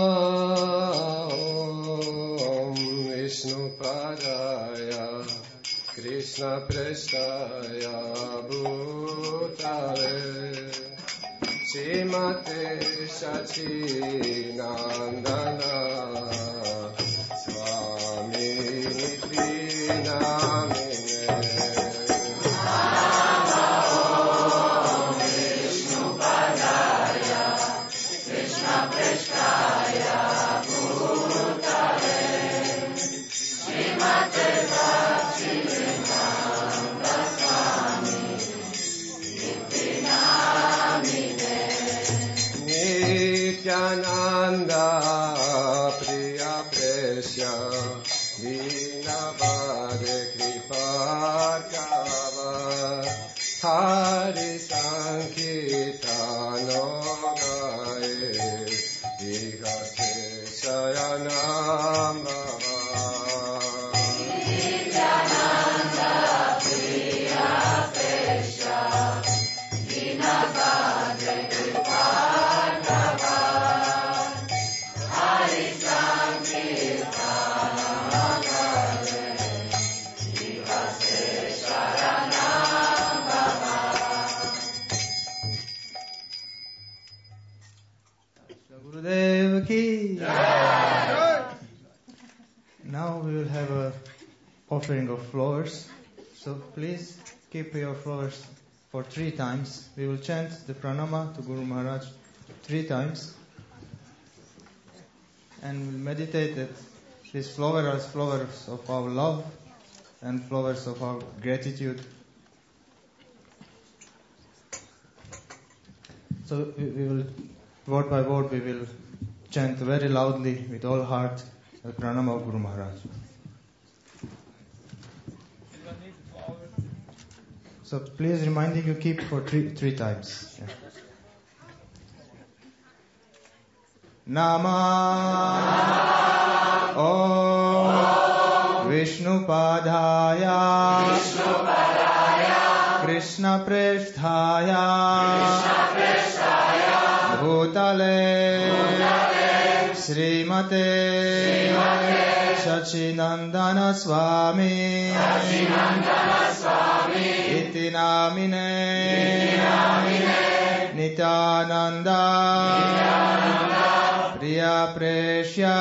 Om Vishnu Padaya Krishna Prestaya Bhutale Srimate Sachinandana Swami Niti Namine. Nityananda Priya Presya Dinabhade Kripa Kava Hari Sankirtano Gaye Vigase Sayanam Bhava. Nityananda Priya Presya Dinabhade Kripa Gurudev ki. Now we will have a offering of flowers. So please keep your flowers for 3 times. We will chant the pranama to Guru Maharaj 3 times. And we'll meditate that these flowers are flowers of our love and flowers of our gratitude. So we will, word by word, we will chant very loudly with all heart the pranama of Guru Maharaj. So please reminding you keep for three times. Yeah. Nama Om Vishnu Padaya Krishna Presthaya Bhutale Srimate Sachinandana Swami Iti Namine Nityananda Priya Presya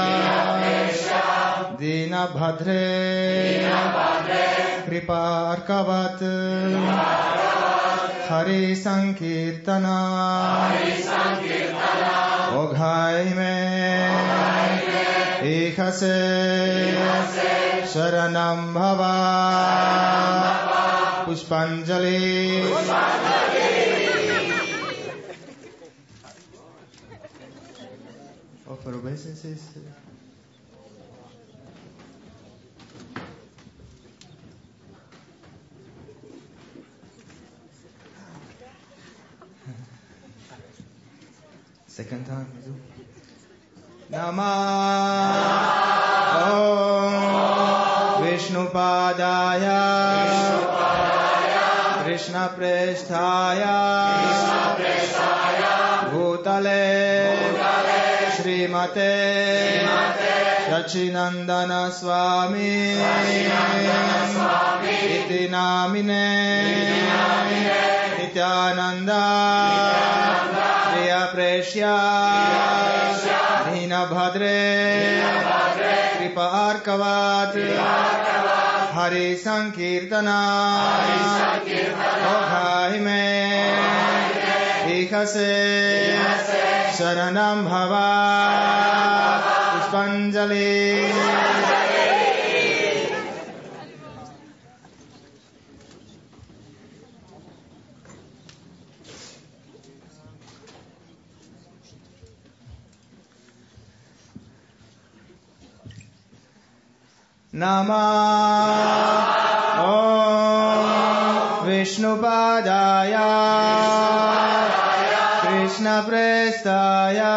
Dinabhadre Kripa Arkavat Hari Sankirtana Oghai me Ikhase Sharanam Bhava Pushpanjali. Offer obeisances. Second time. Namah Om Vishnupadaya Krishna Presthaya Bhutale Srimate Sachinandana Swami Iti Namine Nityananda Priya Preshya Dina Bhadre Kripa Arkavat Hari Sankirtana Oghai me Ikhase Sharanam Bhava Pushpanjali Namah Om Vishnupadaya Krishna Prestaya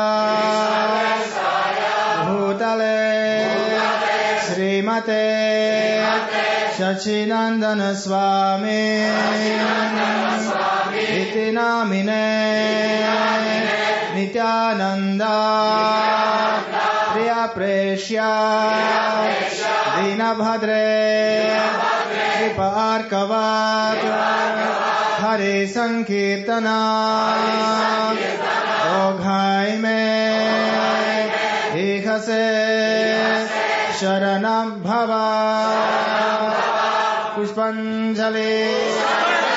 Bhutale Srimate Sachinandana Swami Iti Namine Nityananda Priya Preshya Dina Bhadre Kripa Arkavat Hare Sankirtana Oghai me Ikhase Sharanam Bhava Pushpanjali